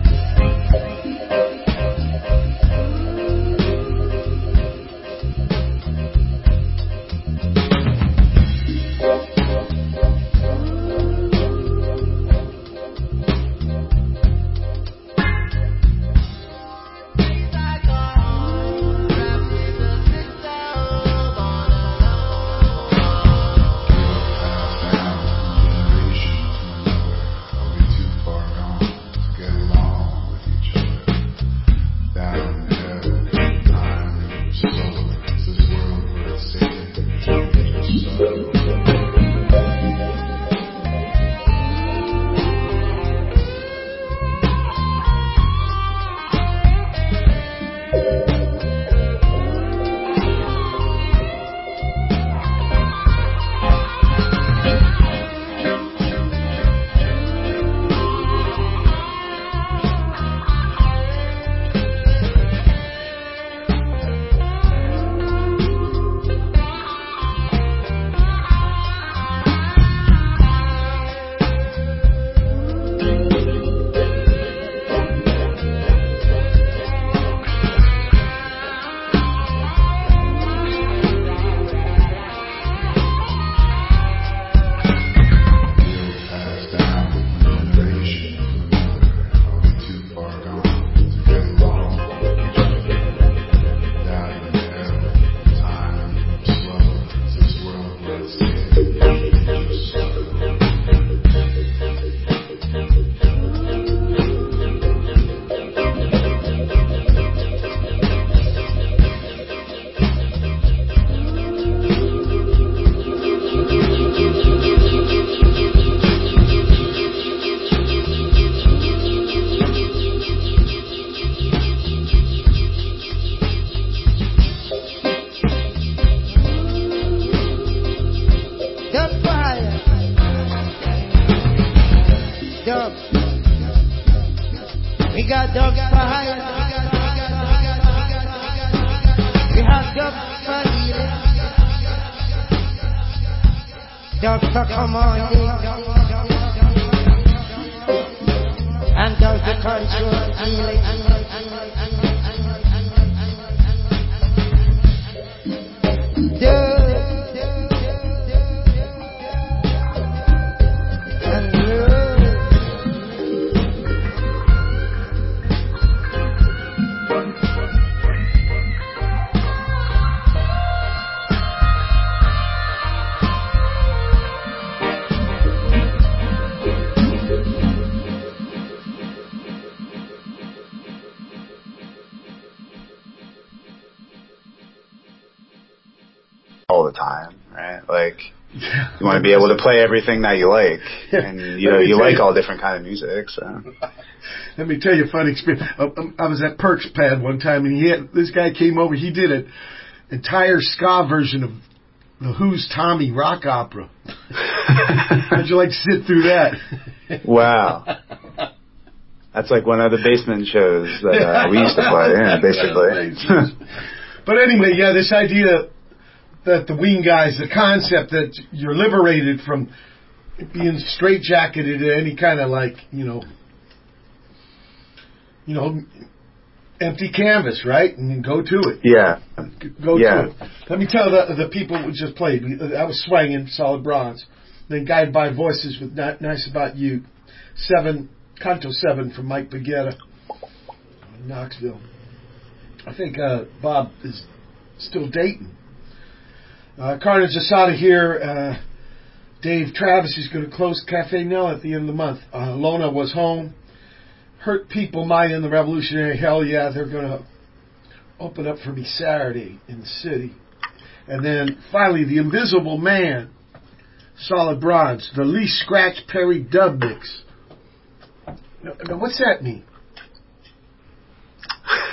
We got dogs for hire. We have dogs for healing. Dogs for commanding. And dogs for control healing. All the time, right? Like, you want to be able to play everything that you like, and you like all different kind of music. So, let me tell you a funny experience. I was at Perks Pad one time, and this guy came over. He did an entire ska version of the Who's Tommy rock opera. How'd you like to sit through that? Wow. That's like one of the basement shows that we used to play, yeah, basically. But anyway, yeah, this idea that the Ween guys, the concept that you're liberated from being straitjacketed to any kind of empty canvas, right? And go to it. Yeah. Go to it. Let me tell the people who just played. I was swinging, Solid Bronze. Then Guided by Voices with Nice About You. Canto 7 from Mike Baguetta in Knoxville. I think Bob is still dating. Carnage Asada here. Dave Travis is going to close Cafe Nell at the end of the month. Lona Was Home. Hurt People Might in the Revolutionary. Hell yeah, they're going to open up for me Saturday in the city. And then finally, The Invisible Man. Solid Bronze. The Lee Scratch Perry Dub Mix. Now what's that mean?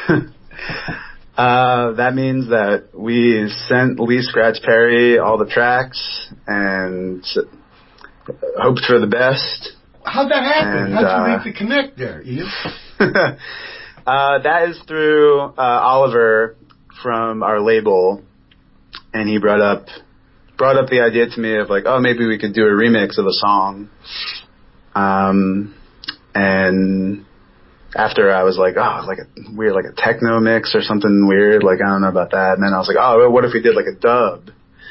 That means that we sent Lee Scratch Perry all the tracks and hoped for the best. How'd that happen? And, How'd you make the connect there, Ian? That is through Oliver from our label, and he brought up the idea to me of like, oh, maybe we could do a remix of a song. And after I was like, oh, like a weird, like a techno mix or something weird, like I don't know about that. And then I was like, oh, what if we did like a dub?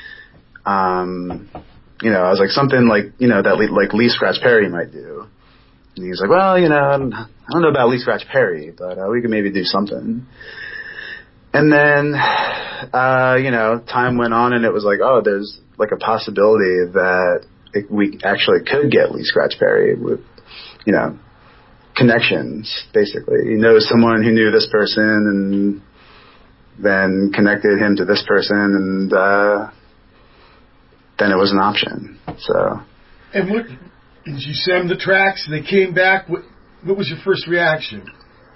You know, I was like something like, you know, that like Lee Scratch Perry might do. And he was like, well, you know, I don't know about Lee Scratch Perry, but we could maybe do something. And then, you know, time went on and it was like, oh, there's like a possibility that we actually could get Lee Scratch Perry with, you know, connections, basically. He knows someone who knew this person and then connected him to this person, and then it was an option. So. And what, did you send the tracks? They came back. What was your first reaction?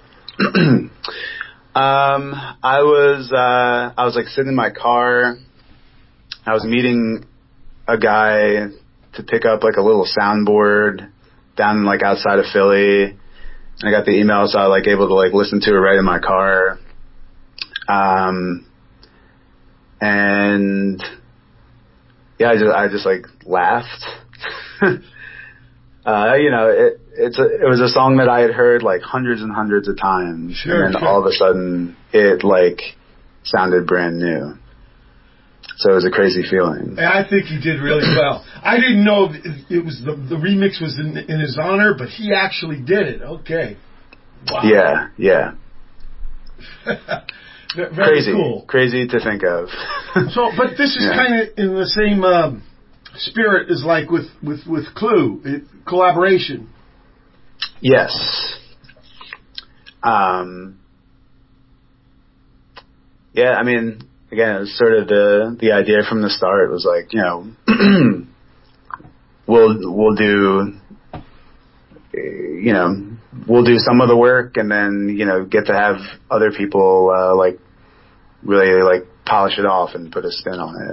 I was like sitting in my car. I was meeting a guy to pick up like a little soundboard down like outside of Philly. I got the email, so I was like able to like listen to it right in my car. And yeah, I just like laughed. You know, it was a song that I had heard like hundreds and hundreds of times, sure, and then all of a sudden it like sounded brand new. So it was a crazy feeling. And I think he did really well. I didn't know it was the remix was in his honor, but he actually did it. Okay. Wow. Yeah. Very crazy, cool. Crazy to think of. So, but this is kind of in the same spirit as like with Clue, collaboration. Yes. Yeah, I mean, again, it was sort of the idea from the start. It was like, you know, we'll do, you know, we'll do some of the work, and then, you know, get to have other people like really like polish it off and put a spin on it.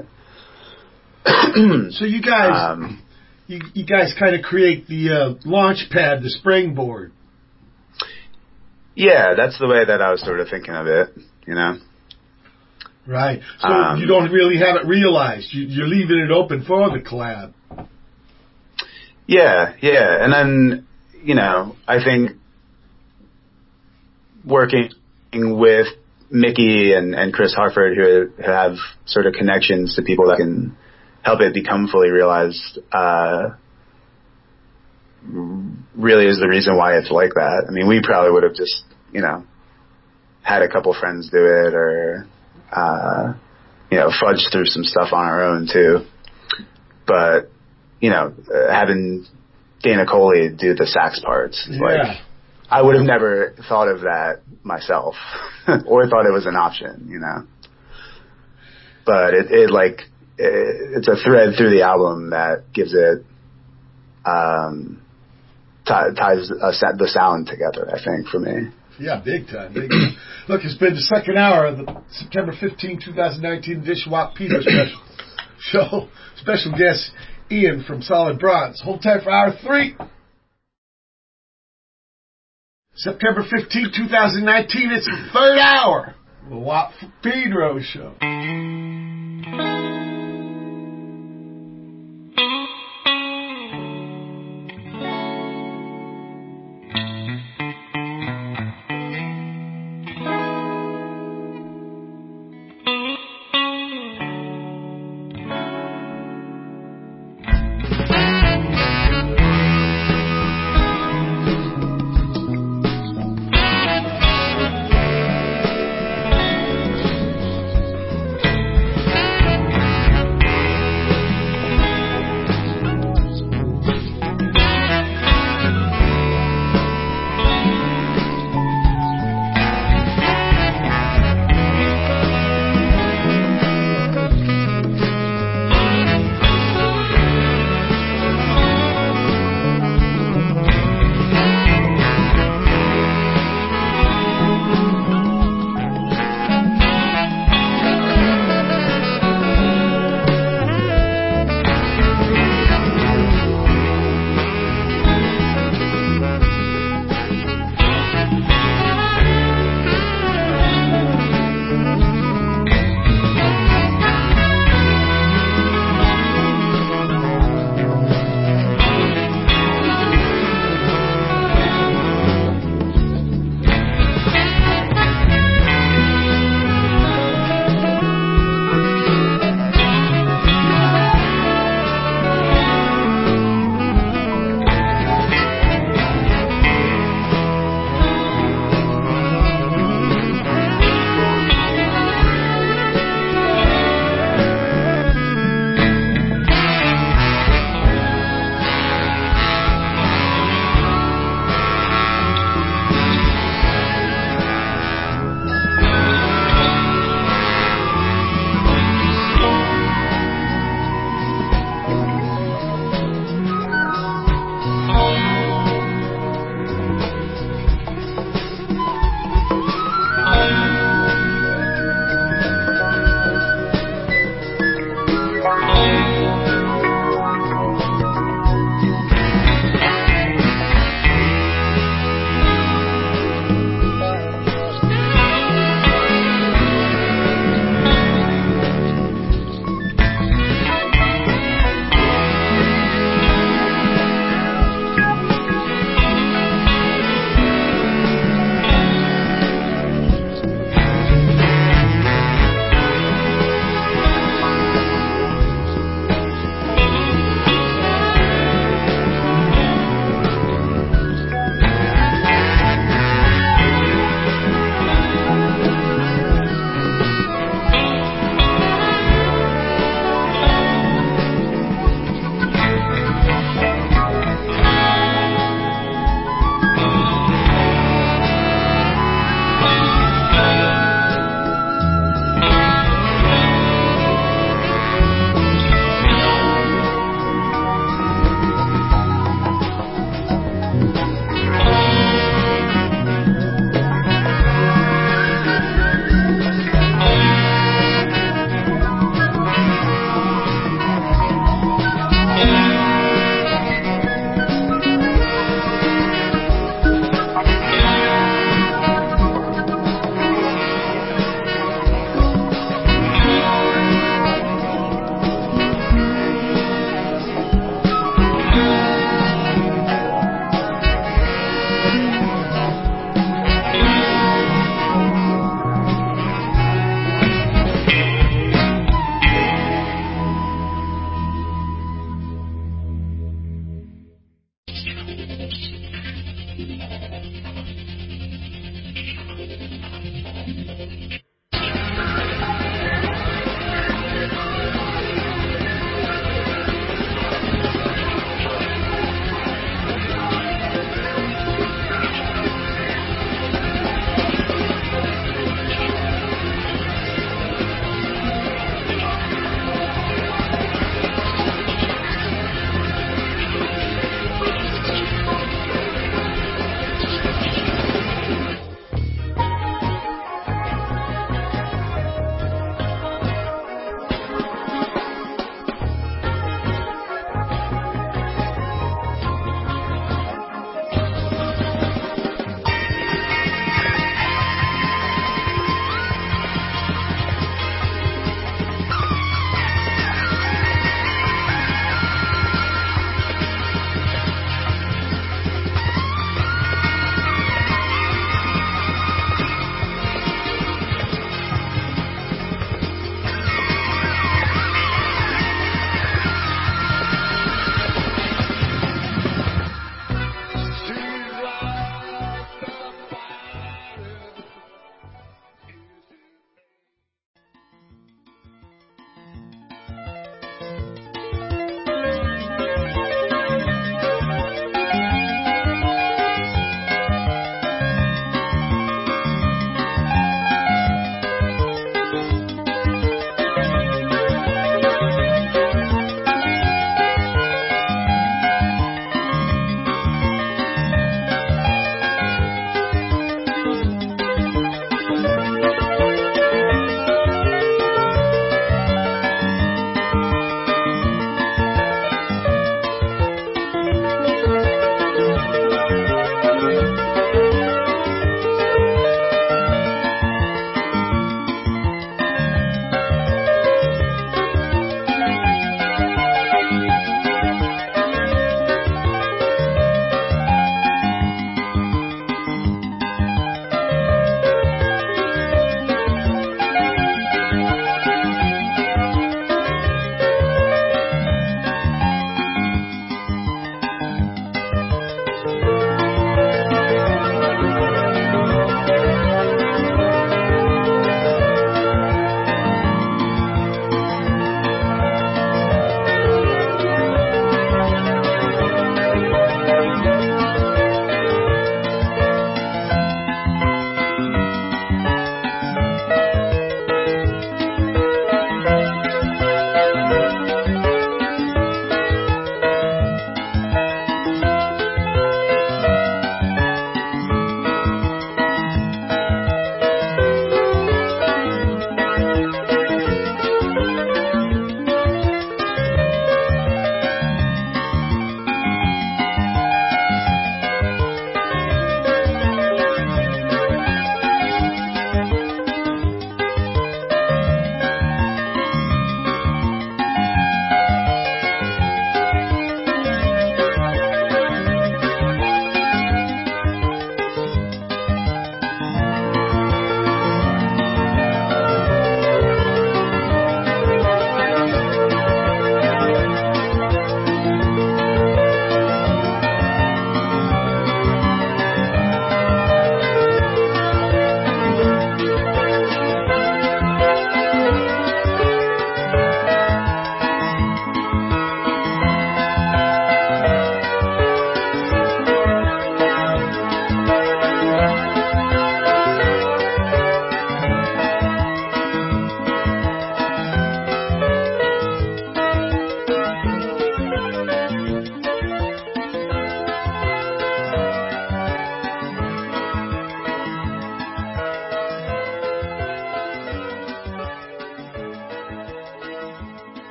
So you guys, you guys kind of create the launch pad, the springboard. Yeah, that's the way that I was sort of thinking of it, you know. Right. So you don't really have it realized. You're leaving it open for the collab. Yeah. And then, you know, I think working with Mickey and Chris Harford, who have sort of connections to people that can help it become fully realized, really is the reason why it's like that. I mean, we probably would have just, you know, had a couple friends do it, or you know, fudged through some stuff on our own too. But, you know, having Dana Coley do the sax parts, like, I would have never thought of that myself or thought it was an option, you know. But it's a thread through the album that gives it, ties the sound together, I think, for me. Yeah, big time. Look, it's been the second hour of the September 15, 2019 Dishwap Peter special show. Special guest Ian from Solid Bronze. Hold tight for hour 3. September 15, 2019, it's the third hour of the Wap Pedro show.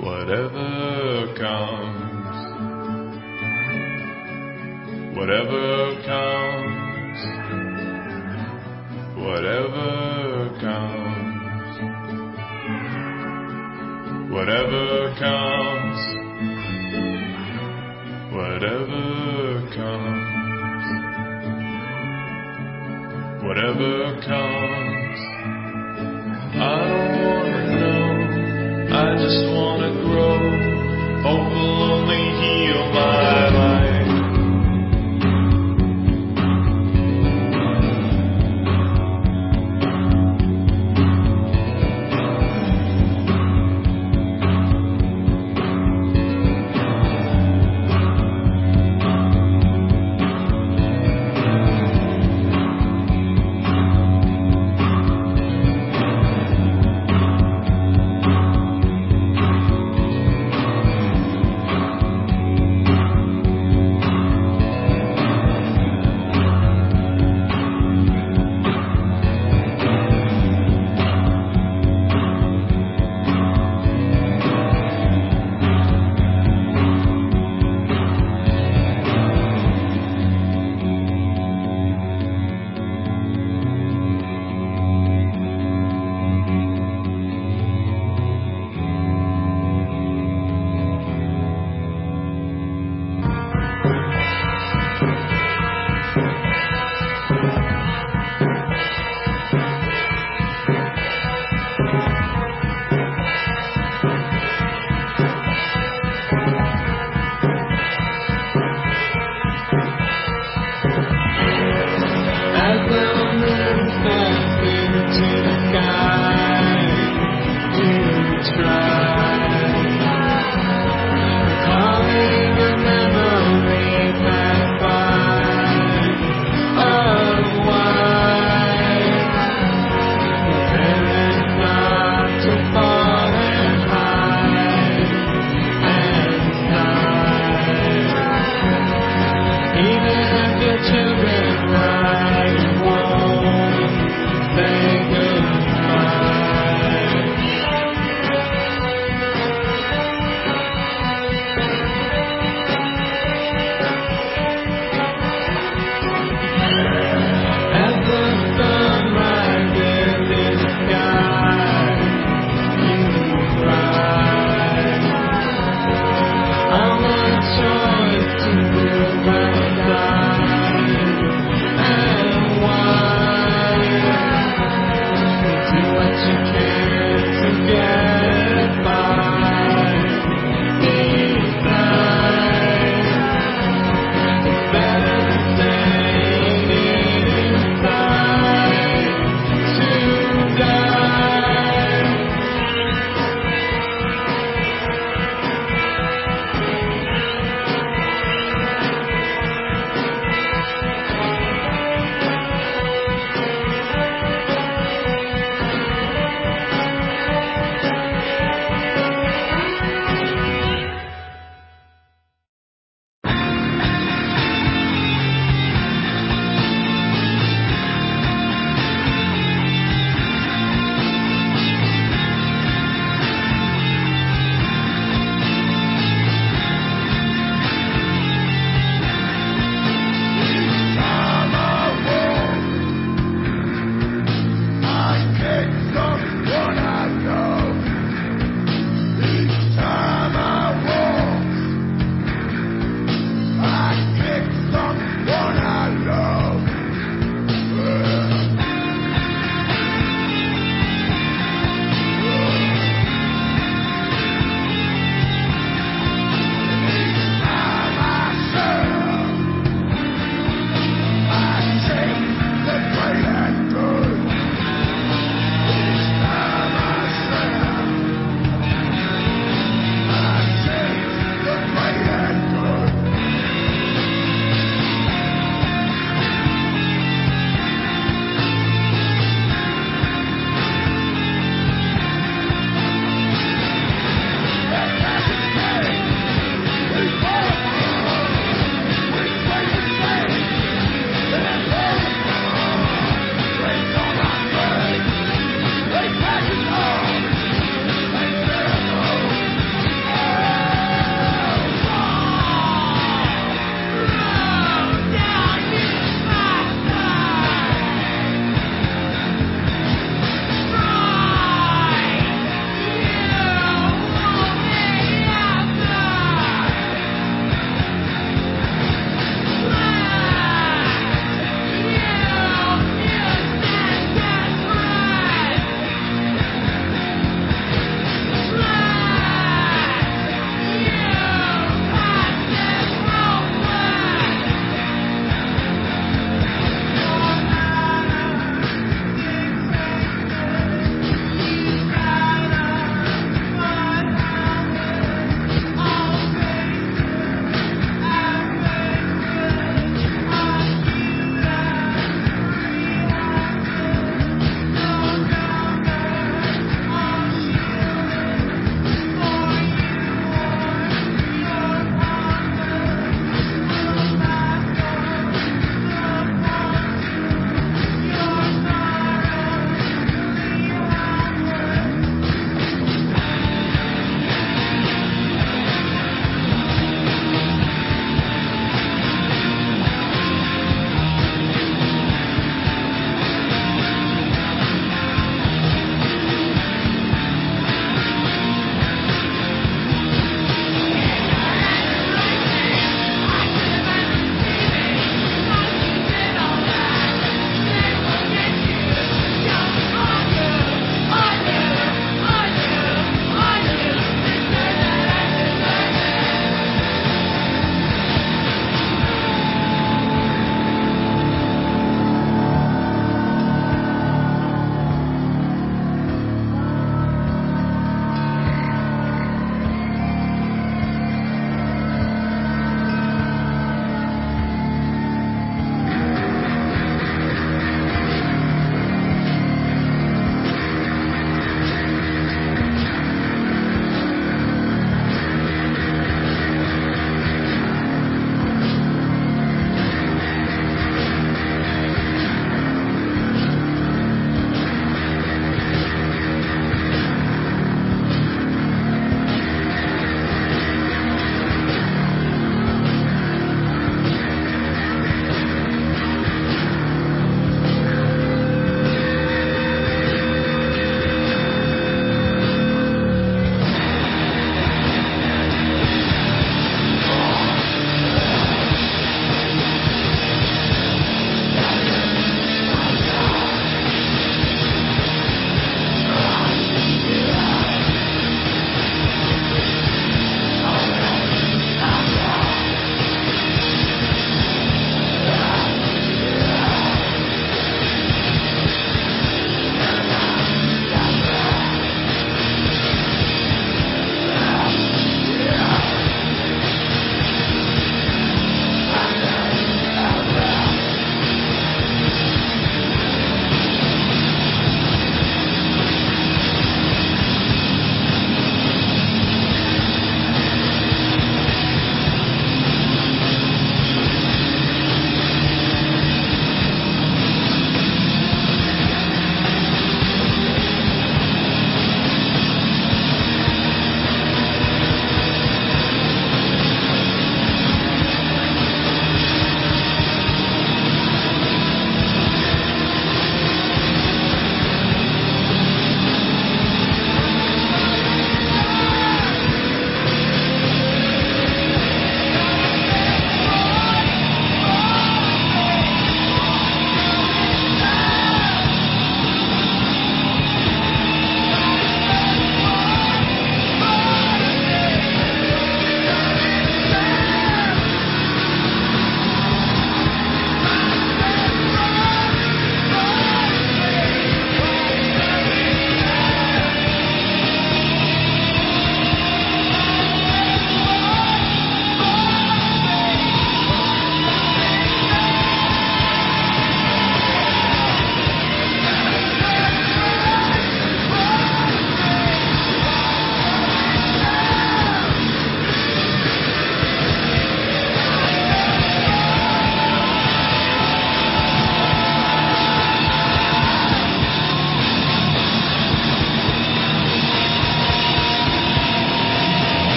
Whatever comes, whatever comes, whatever comes, whatever comes, whatever comes, whatever comes. I don't wanna know, I just wanna grow. Hope will only heal my life.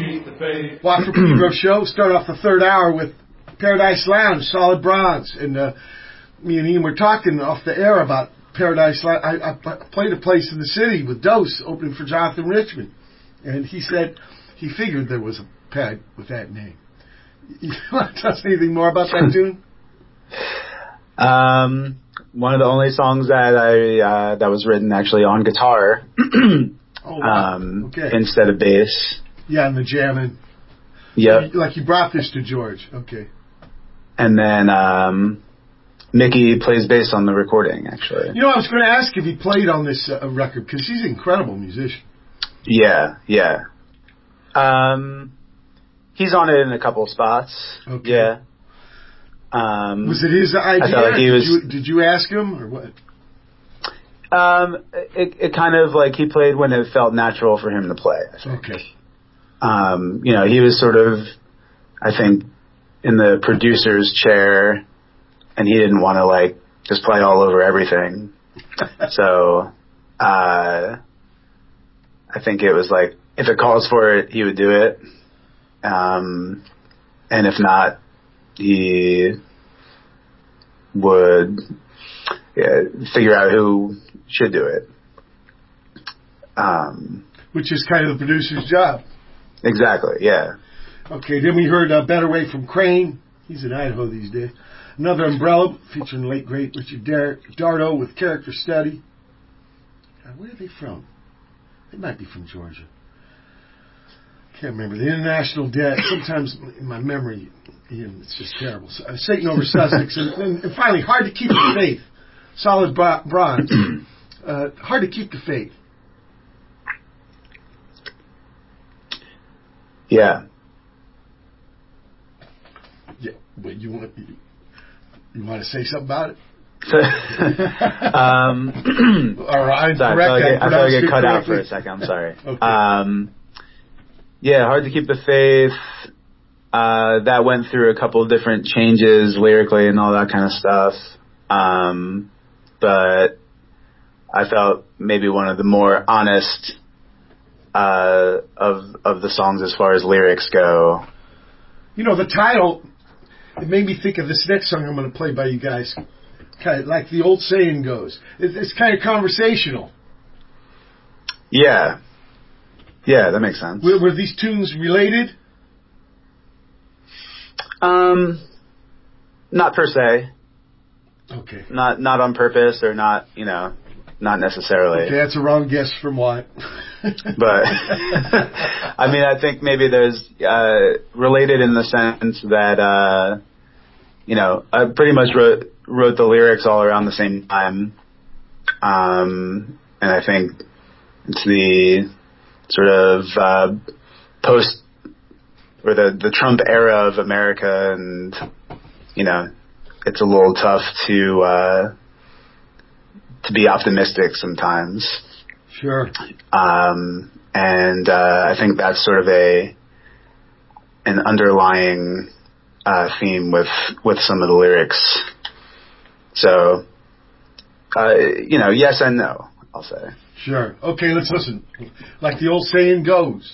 keep the faith. Watford Pedro show. Start off the third hour with Paradise Lounge, Solid Bronze. And me and Ian were talking off the air about Paradise Lounge. I played a place in the city with Dose opening for Jonathan Richman. And he said he figured there was a pad with that name. You want to tell us anything more about that tune? One of the only songs that that was written actually on guitar. Oh, wow. Okay. Instead of bass. Yeah, and the jamming. Yep. Like you brought this to George. Okay. And then Mickey plays bass on the recording, actually. You know, I was going to ask if he played on this record, because he's an incredible musician. Yeah. He's on it in a couple spots. Okay. Yeah. Was it his idea? I felt like he was. Did you ask him, or what? It kind of like he played when it felt natural for him to play. I think. Okay. He was sort of, I think, in the producer's chair, and he didn't want to like just play all over everything. So, I think it was like if it calls for it, he would do it, and if not, he would figure out who should do it. Which is kind of the producer's job. Exactly, yeah. Okay, then we heard Better Way from Crane. He's in Idaho these days. Another Umbrella featuring the late, great Richard Dardo with Character Study. God, where are they from? They might be from Georgia. Can't remember. The International Debt. Sometimes in my memory, it's just terrible. Satan Over Sussex. And finally, Hard to Keep the Faith. Solid Bronze. Hard to Keep the Faith. Yeah. Yeah. But you want to say something about it? Sorry, I felt like it cut out for a second. I'm sorry. Okay. Yeah, Hard to Keep the Faith. That went through a couple of different changes lyrically and all that kind of stuff. But I felt maybe one of the more honest of the songs as far as lyrics go. You know, the title, it made me think of this next song I'm going to play by you guys. Kind of like the old saying goes. It's kind of conversational. Yeah. Yeah, that makes sense. Were these tunes related? Not per se. Okay. Not on purpose or not, not necessarily. Okay, that's a wrong guess from Wyatt. But, I mean, I think maybe there's, related in the sense that, I pretty much wrote the lyrics all around the same time. And I think it's the sort of, post, or the Trump era of America, and, it's a little tough to be optimistic sometimes. Sure. And I think that's sort of an underlying theme with some of the lyrics. So, yes and no, I'll say. Sure. Okay, let's listen. Like the old saying goes.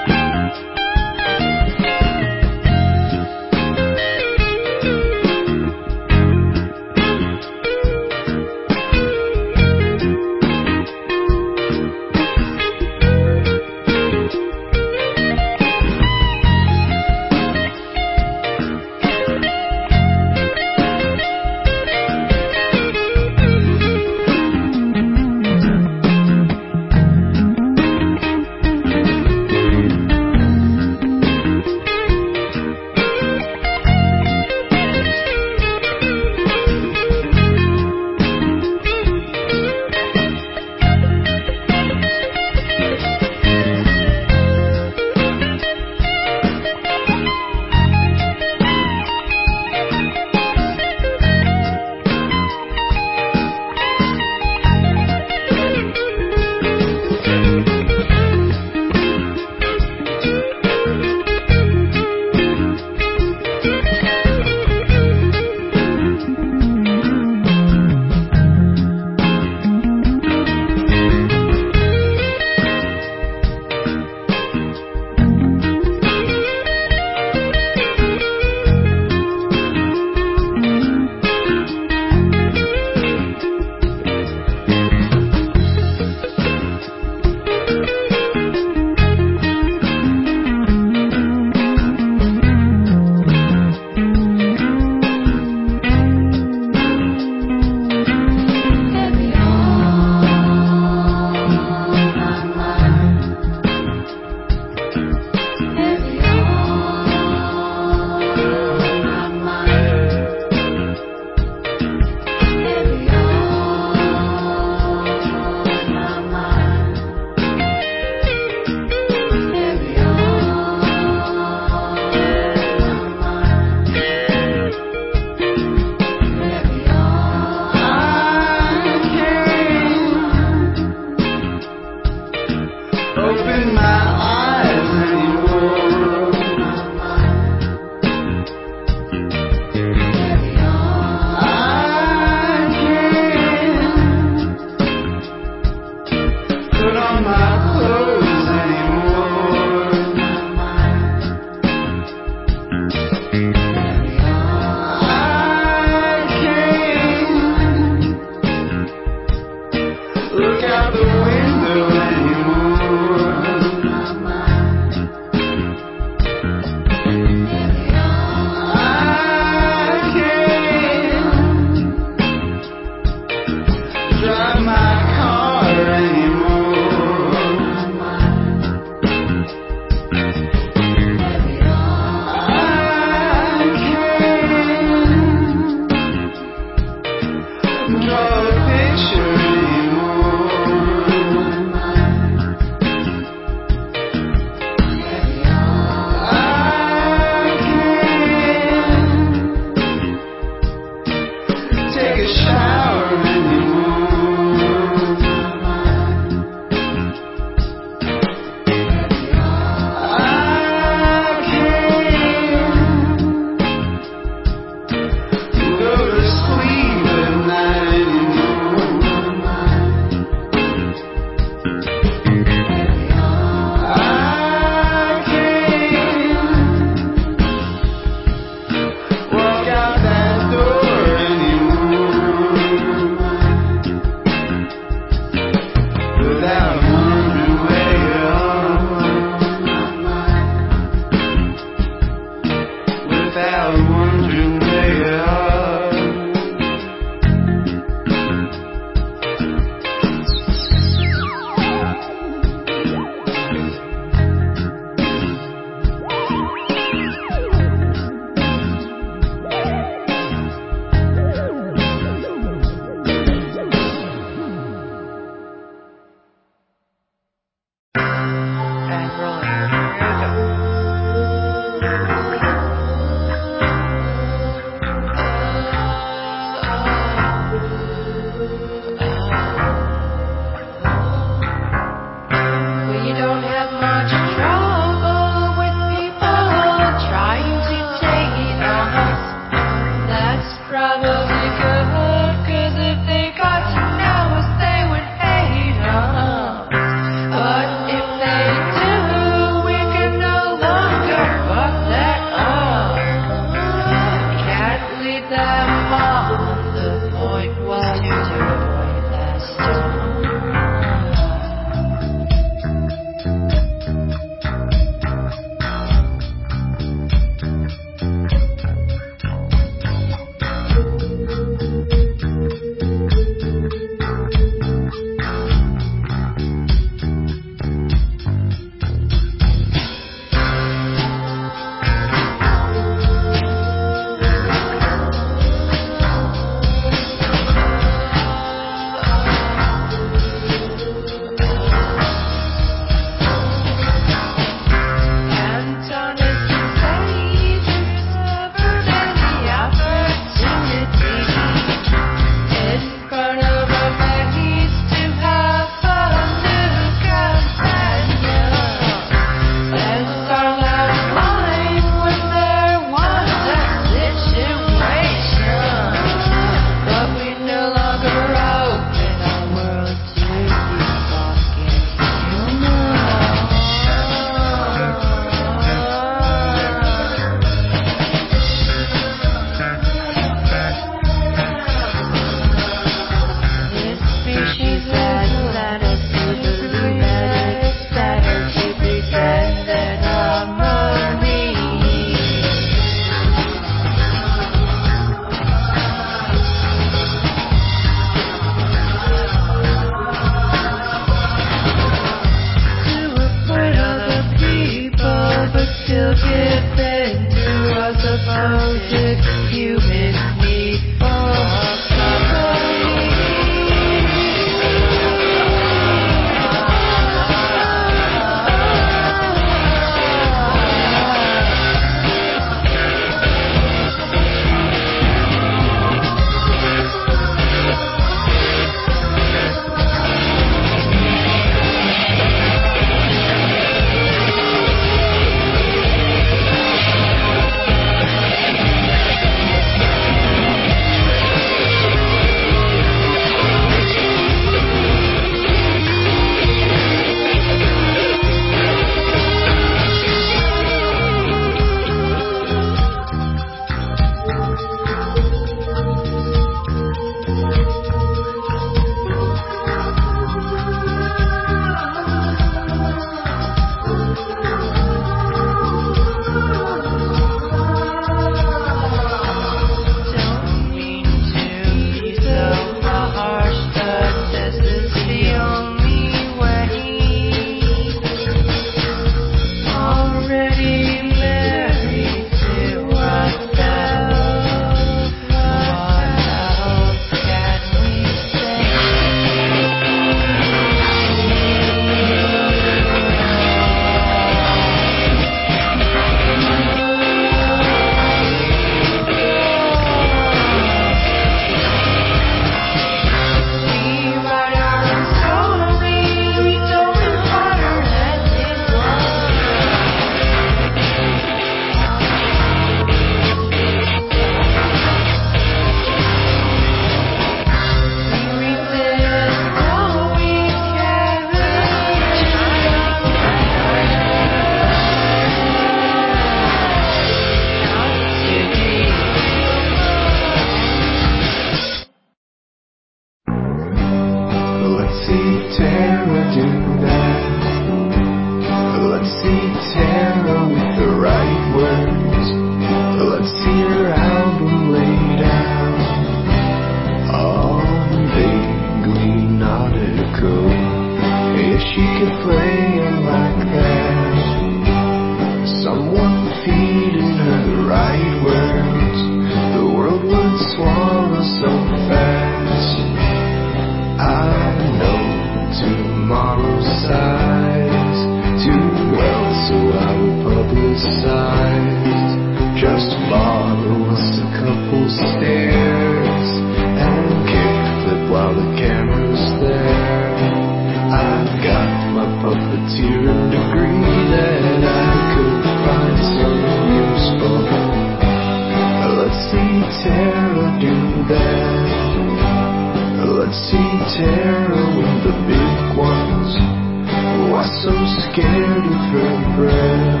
publicized. Just borrow us a couple stairs and kickflip while the camera's there. I've got my puppeteering degree that I could find some useful. Let's see Tara do that. Let's see Tara win the big ones. Why so scared of her breath?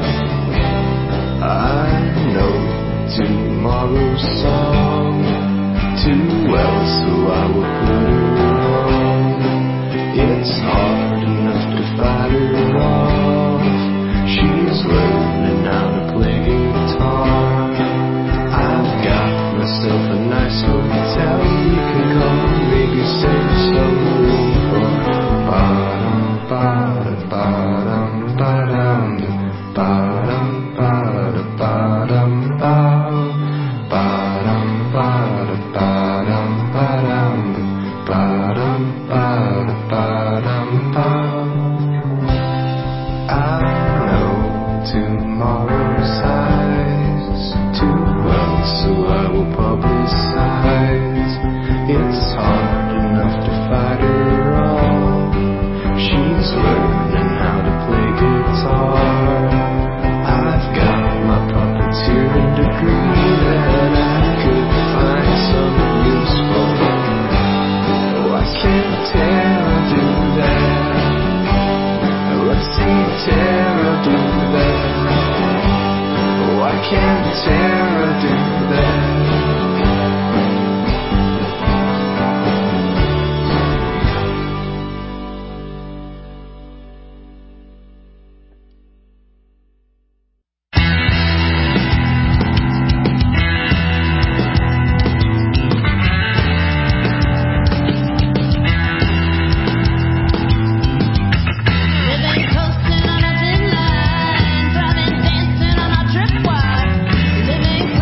I know tomorrow's song too well, so I will put her on. It's hard enough to fight her off. She's learning how to play guitar. I've got myself a nice hotel you can call, maybe save some room for bottom, bottom, bottom, bottom, bottom, bottom, bottom, bottom, bottom, bottom, bottom, bottom, bottom, bottom, bottom. I know tomorrow's eyes too well, so I will publicize. It's hard enough to fight her off. She's learning how to play guitar. I've got my puppeteering degree that I could find some useful. Why can't Tara do that? Let's see Tara do that. Why can't Tara do that? Living coasting on a thin line, driving, dancing on a tripwire. Living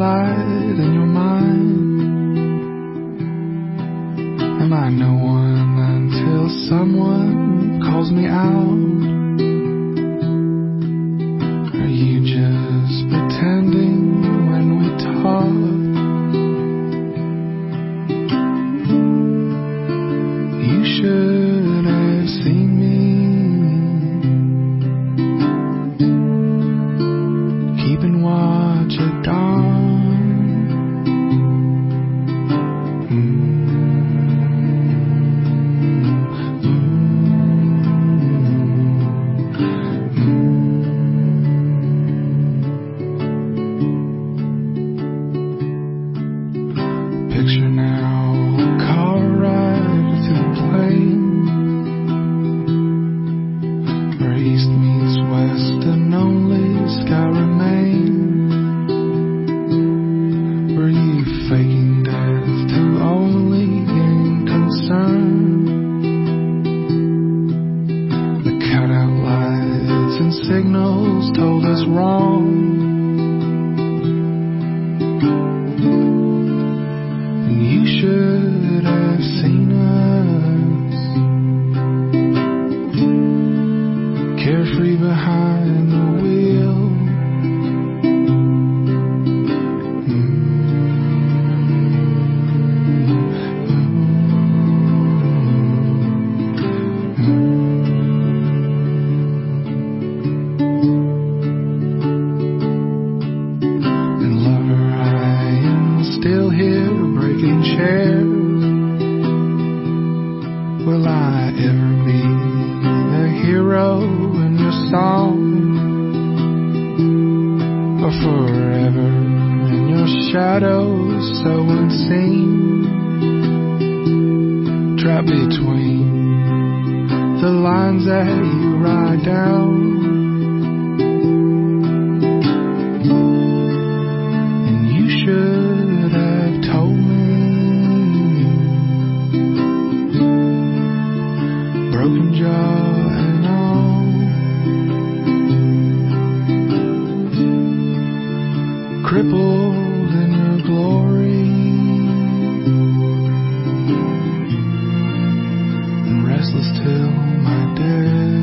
light in your mind? Am I no one until someone calls me out? Are you just pretending when we talk? You should have seen me keeping watch at dawn. Picture now a car ride through the plain, where east meets west and only sky remains. Were you faking death to only gain concern? The cutout lights and signals told us wrong. And you should have seen us carefree behind the wheel. And lover, I am still here breaking chairs. Will I ever be the hero in your song? Or forever in your shadow so unseen, trapped between the lines that you write down? And you should have told me, broken jaw and all, crippled in your glory, and restless till my death.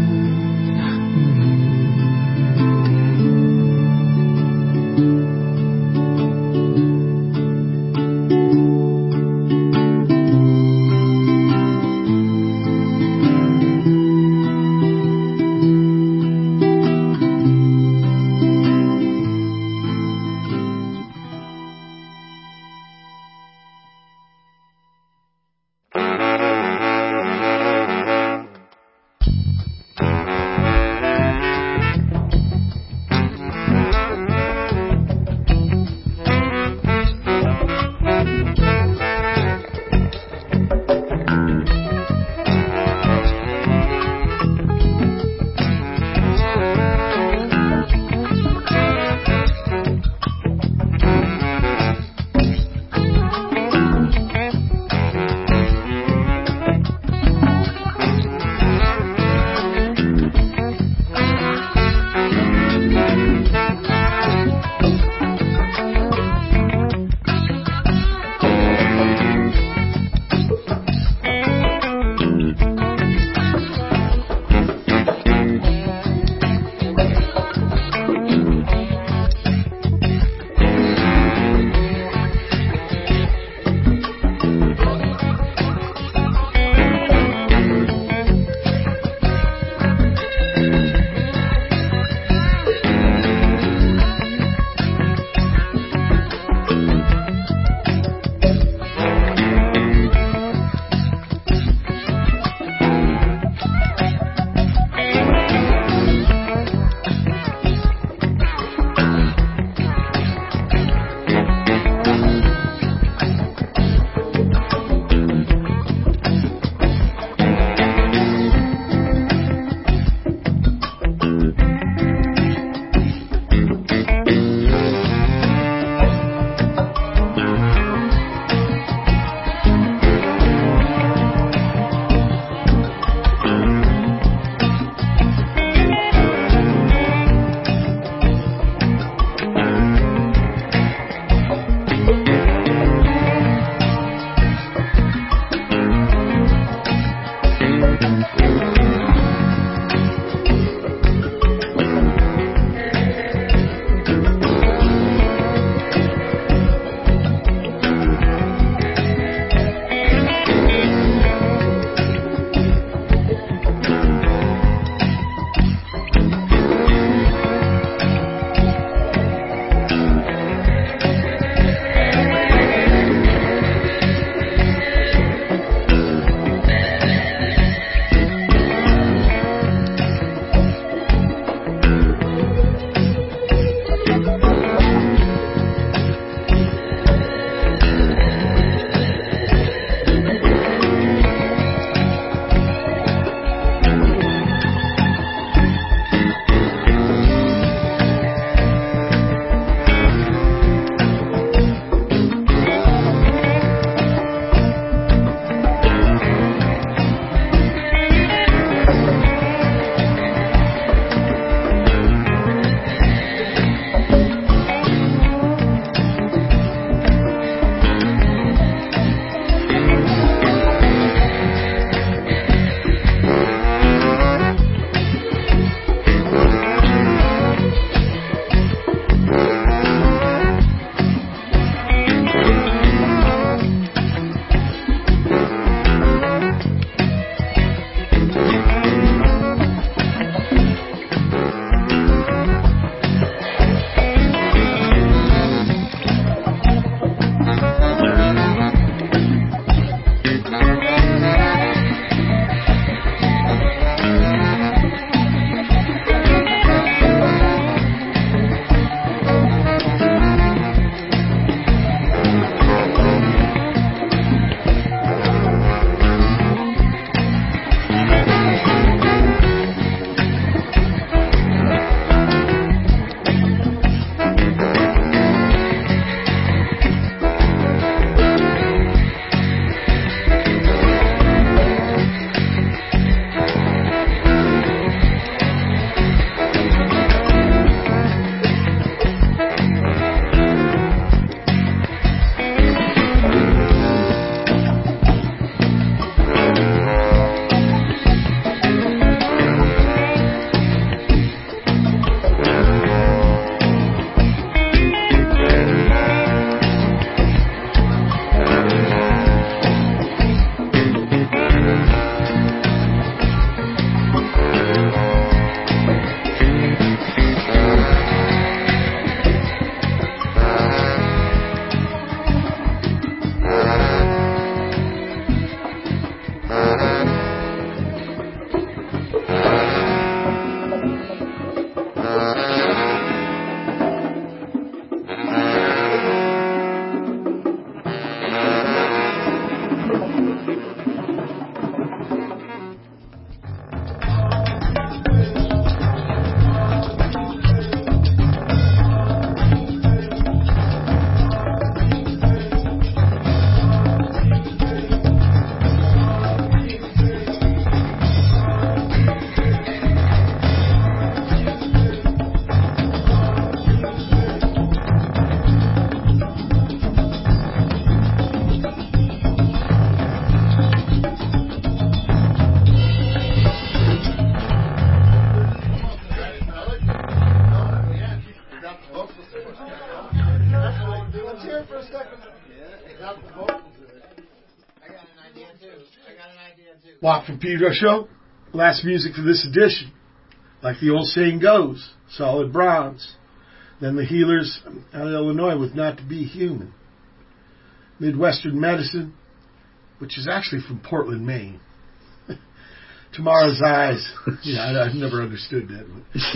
quiet for a second? Without the vocals in it. I got an idea too. Walk from Pedro Show. Last music for this edition. Like the old saying goes, solid bronze. Then the Healers out of Illinois with Not to Be Human. Midwestern Medicine, which is actually from Portland, Maine. Tomorrow's Eyes. Yeah, I've never understood that.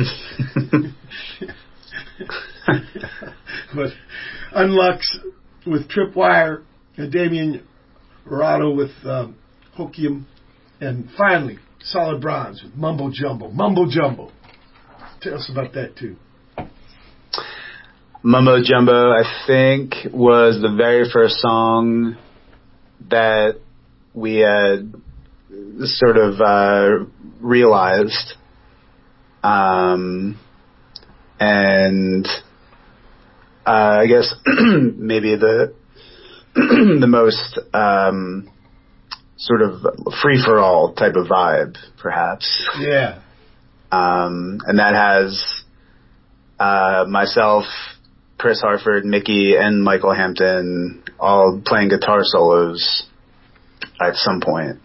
But Unlux with Tripwire, and Damien Rado with Hoquiam, and finally Solid Bronze with Mumbo Jumbo. Mumbo Jumbo. Tell us about that too. Mumbo Jumbo, I think, was the very first song that we had sort of realized. And I guess maybe the the most sort of free-for-all type of vibe, perhaps. Yeah. And that has myself, Chris Harford, Mickey, and Michael Hampton all playing guitar solos at some point.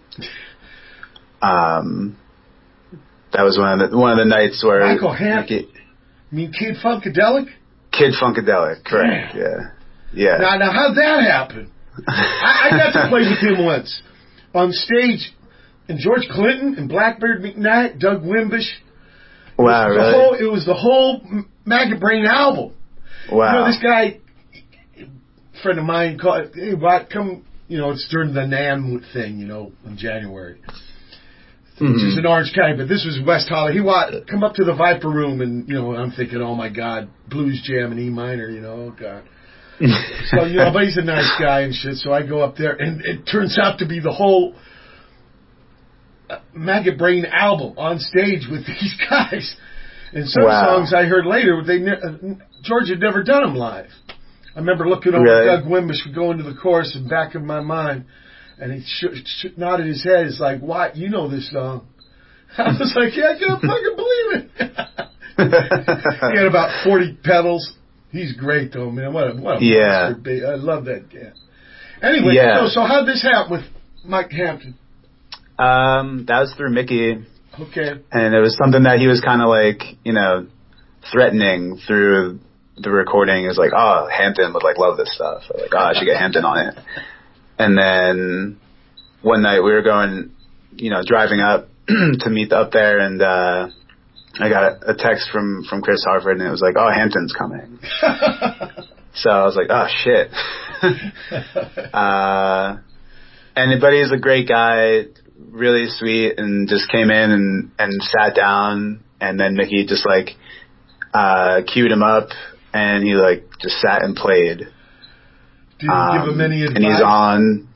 That was one of the nights where Michael Hampton. You mean Kid Funkadelic? Kid Funkadelic, correct? Yeah. Now how'd that happen? I got to play with him once on stage, and George Clinton and Blackbird McKnight, Doug Wimbish. Wow, really? It was the whole Maggot Brain album. Wow. You know, this guy, a friend of mine, called, hey, what, come, it's during the NAMM thing, in January. Which is in Orange County, but this was West Hollywood. He come up to the Viper Room, and, I'm thinking, oh my God, blues jam in E minor, oh God. So, but he's a nice guy and shit, so I go up there, and it turns out to be the whole Maggot Brain album on stage with these guys. And some songs I heard later, George had never done them live. I remember looking over at Doug Wimbish going to the chorus and back in my mind, and he nodded his head. It's like, what? You know this song. I was like, yeah, I can't fucking believe it. He had about 40 pedals. He's great, though, man. What a monster bass. I love that guy. Anyway, so how'd this happen with Mike Hampton? That was through Mickey. Okay. And it was something that he was kind of like, threatening through the recording. It was like, oh, Hampton would love this stuff. Or like, oh, I should get Hampton on it. And then one night we were going, driving up to meet up there, and I got a text from Chris Harford, and it was like, oh, Hampton's coming. So I was like, oh, shit. But he's a great guy, really sweet, and just came in and sat down, and then Mickey just queued him up, and he just sat and played. Did you give him any advice? And he's on.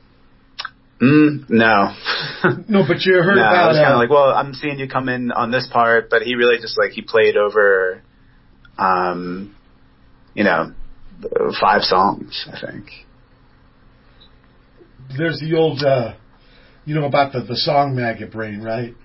No. No, but you heard about it. I was kind of well, I'm seeing you come in on this part, but he really just he played over, 5 songs, I think. There's the old, about the song Maggot Brain, right?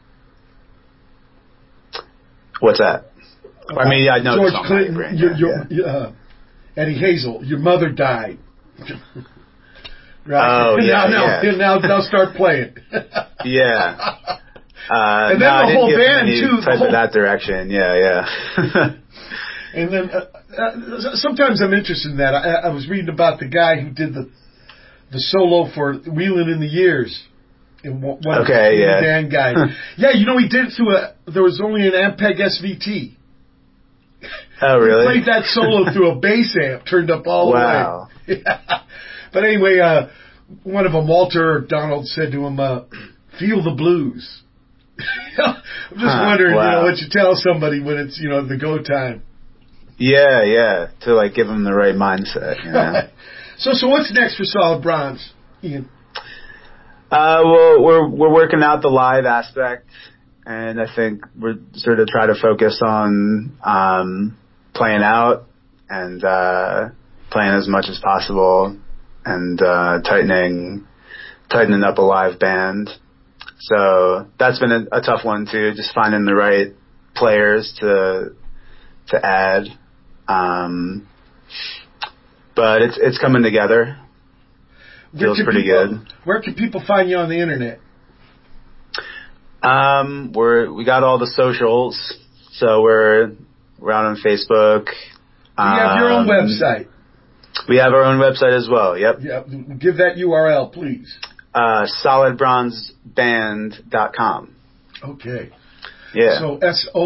What's that? I mean, I know George the song Clinton, Maggot Brain. Eddie Hazel, your mother died. Right. Oh, yeah. Now start playing. Yeah. And then the whole band too. Type of that direction. Yeah. And then sometimes I'm interested in that. I was reading about the guy who did the solo for Wheelin' in the Years. And one of the Dan guy. Yeah, he did it through there was only an Ampeg SVT. Oh, really? He played that solo through a bass amp, turned up all the way. Wow. Yeah. But anyway, one of them, Walter Donald, said to him, feel the blues. I'm just wondering, what you tell somebody when it's, the go time. Yeah. To give them the right mindset. So what's next for Solid Bronze, Ian? Well, we're working out the live aspect, and I think we're sort of trying to focus on playing out and playing as much as possible, and tightening up a live band. So that's been a tough one too, just finding the right players to add. but it's coming together. Feels pretty good. Where can people find you on the internet? We got all the socials, so we're out on Facebook. You have your own website. We have our own website as well. Yep. Yeah, give that URL, please. Solidbronzeband.com. Okay. Yeah. So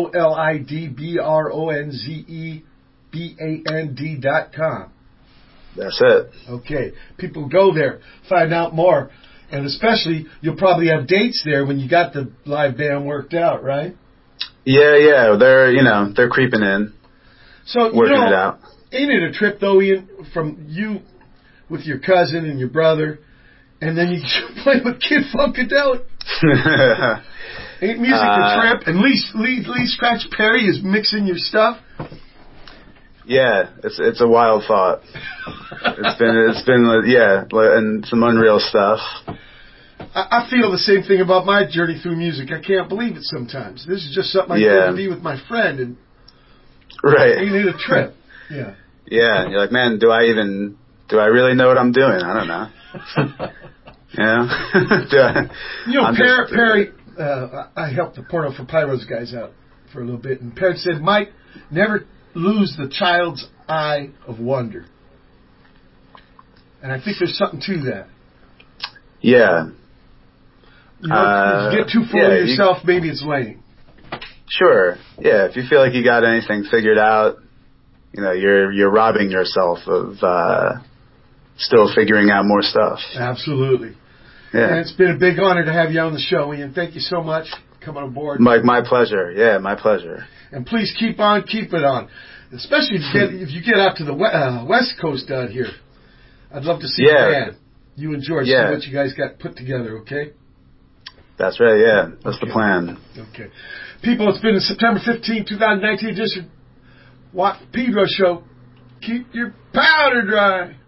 SOLIDBRONZEBAND.com. That's it. Okay. People go there, find out more. And especially, you'll probably have dates there when you got the live band worked out, right? Yeah. They're creeping in. So, working it out. Ain't it a trip, though, Ian, from you with your cousin and your brother, and then you play with Kid Funkadelic? Ain't music a trip? And Lee Scratch Perry is mixing your stuff? Yeah, it's a wild thought. It's been and some unreal stuff. I feel the same thing about my journey through music. I can't believe it sometimes. This is just something I do to be with my friend, and right. ain't it a trip? Yeah. Yeah, you're like, man, do I really know what I'm doing? I don't know. Perry, I helped the Porno for Pyros guys out for a little bit, and Perry said, Mike, never lose the child's eye of wonder. And I think there's something to that. Yeah. If you get too full of yourself, maybe it's lame. Sure. Yeah, if you feel like you got anything figured out, you're robbing yourself of still figuring out more stuff. Absolutely. Yeah. And it's been a big honor to have you on the show, Ian. Thank you so much for coming on board. Mike, my pleasure. Yeah, my pleasure. And please keep it on. Especially if you get out to the West Coast out here. I'd love to see the band. You and George, see what you guys got put together, okay? That's right, yeah. That's the plan. Okay. People, it's been the September 15, 2019 edition Watt Pedro Show. Keep your powder dry.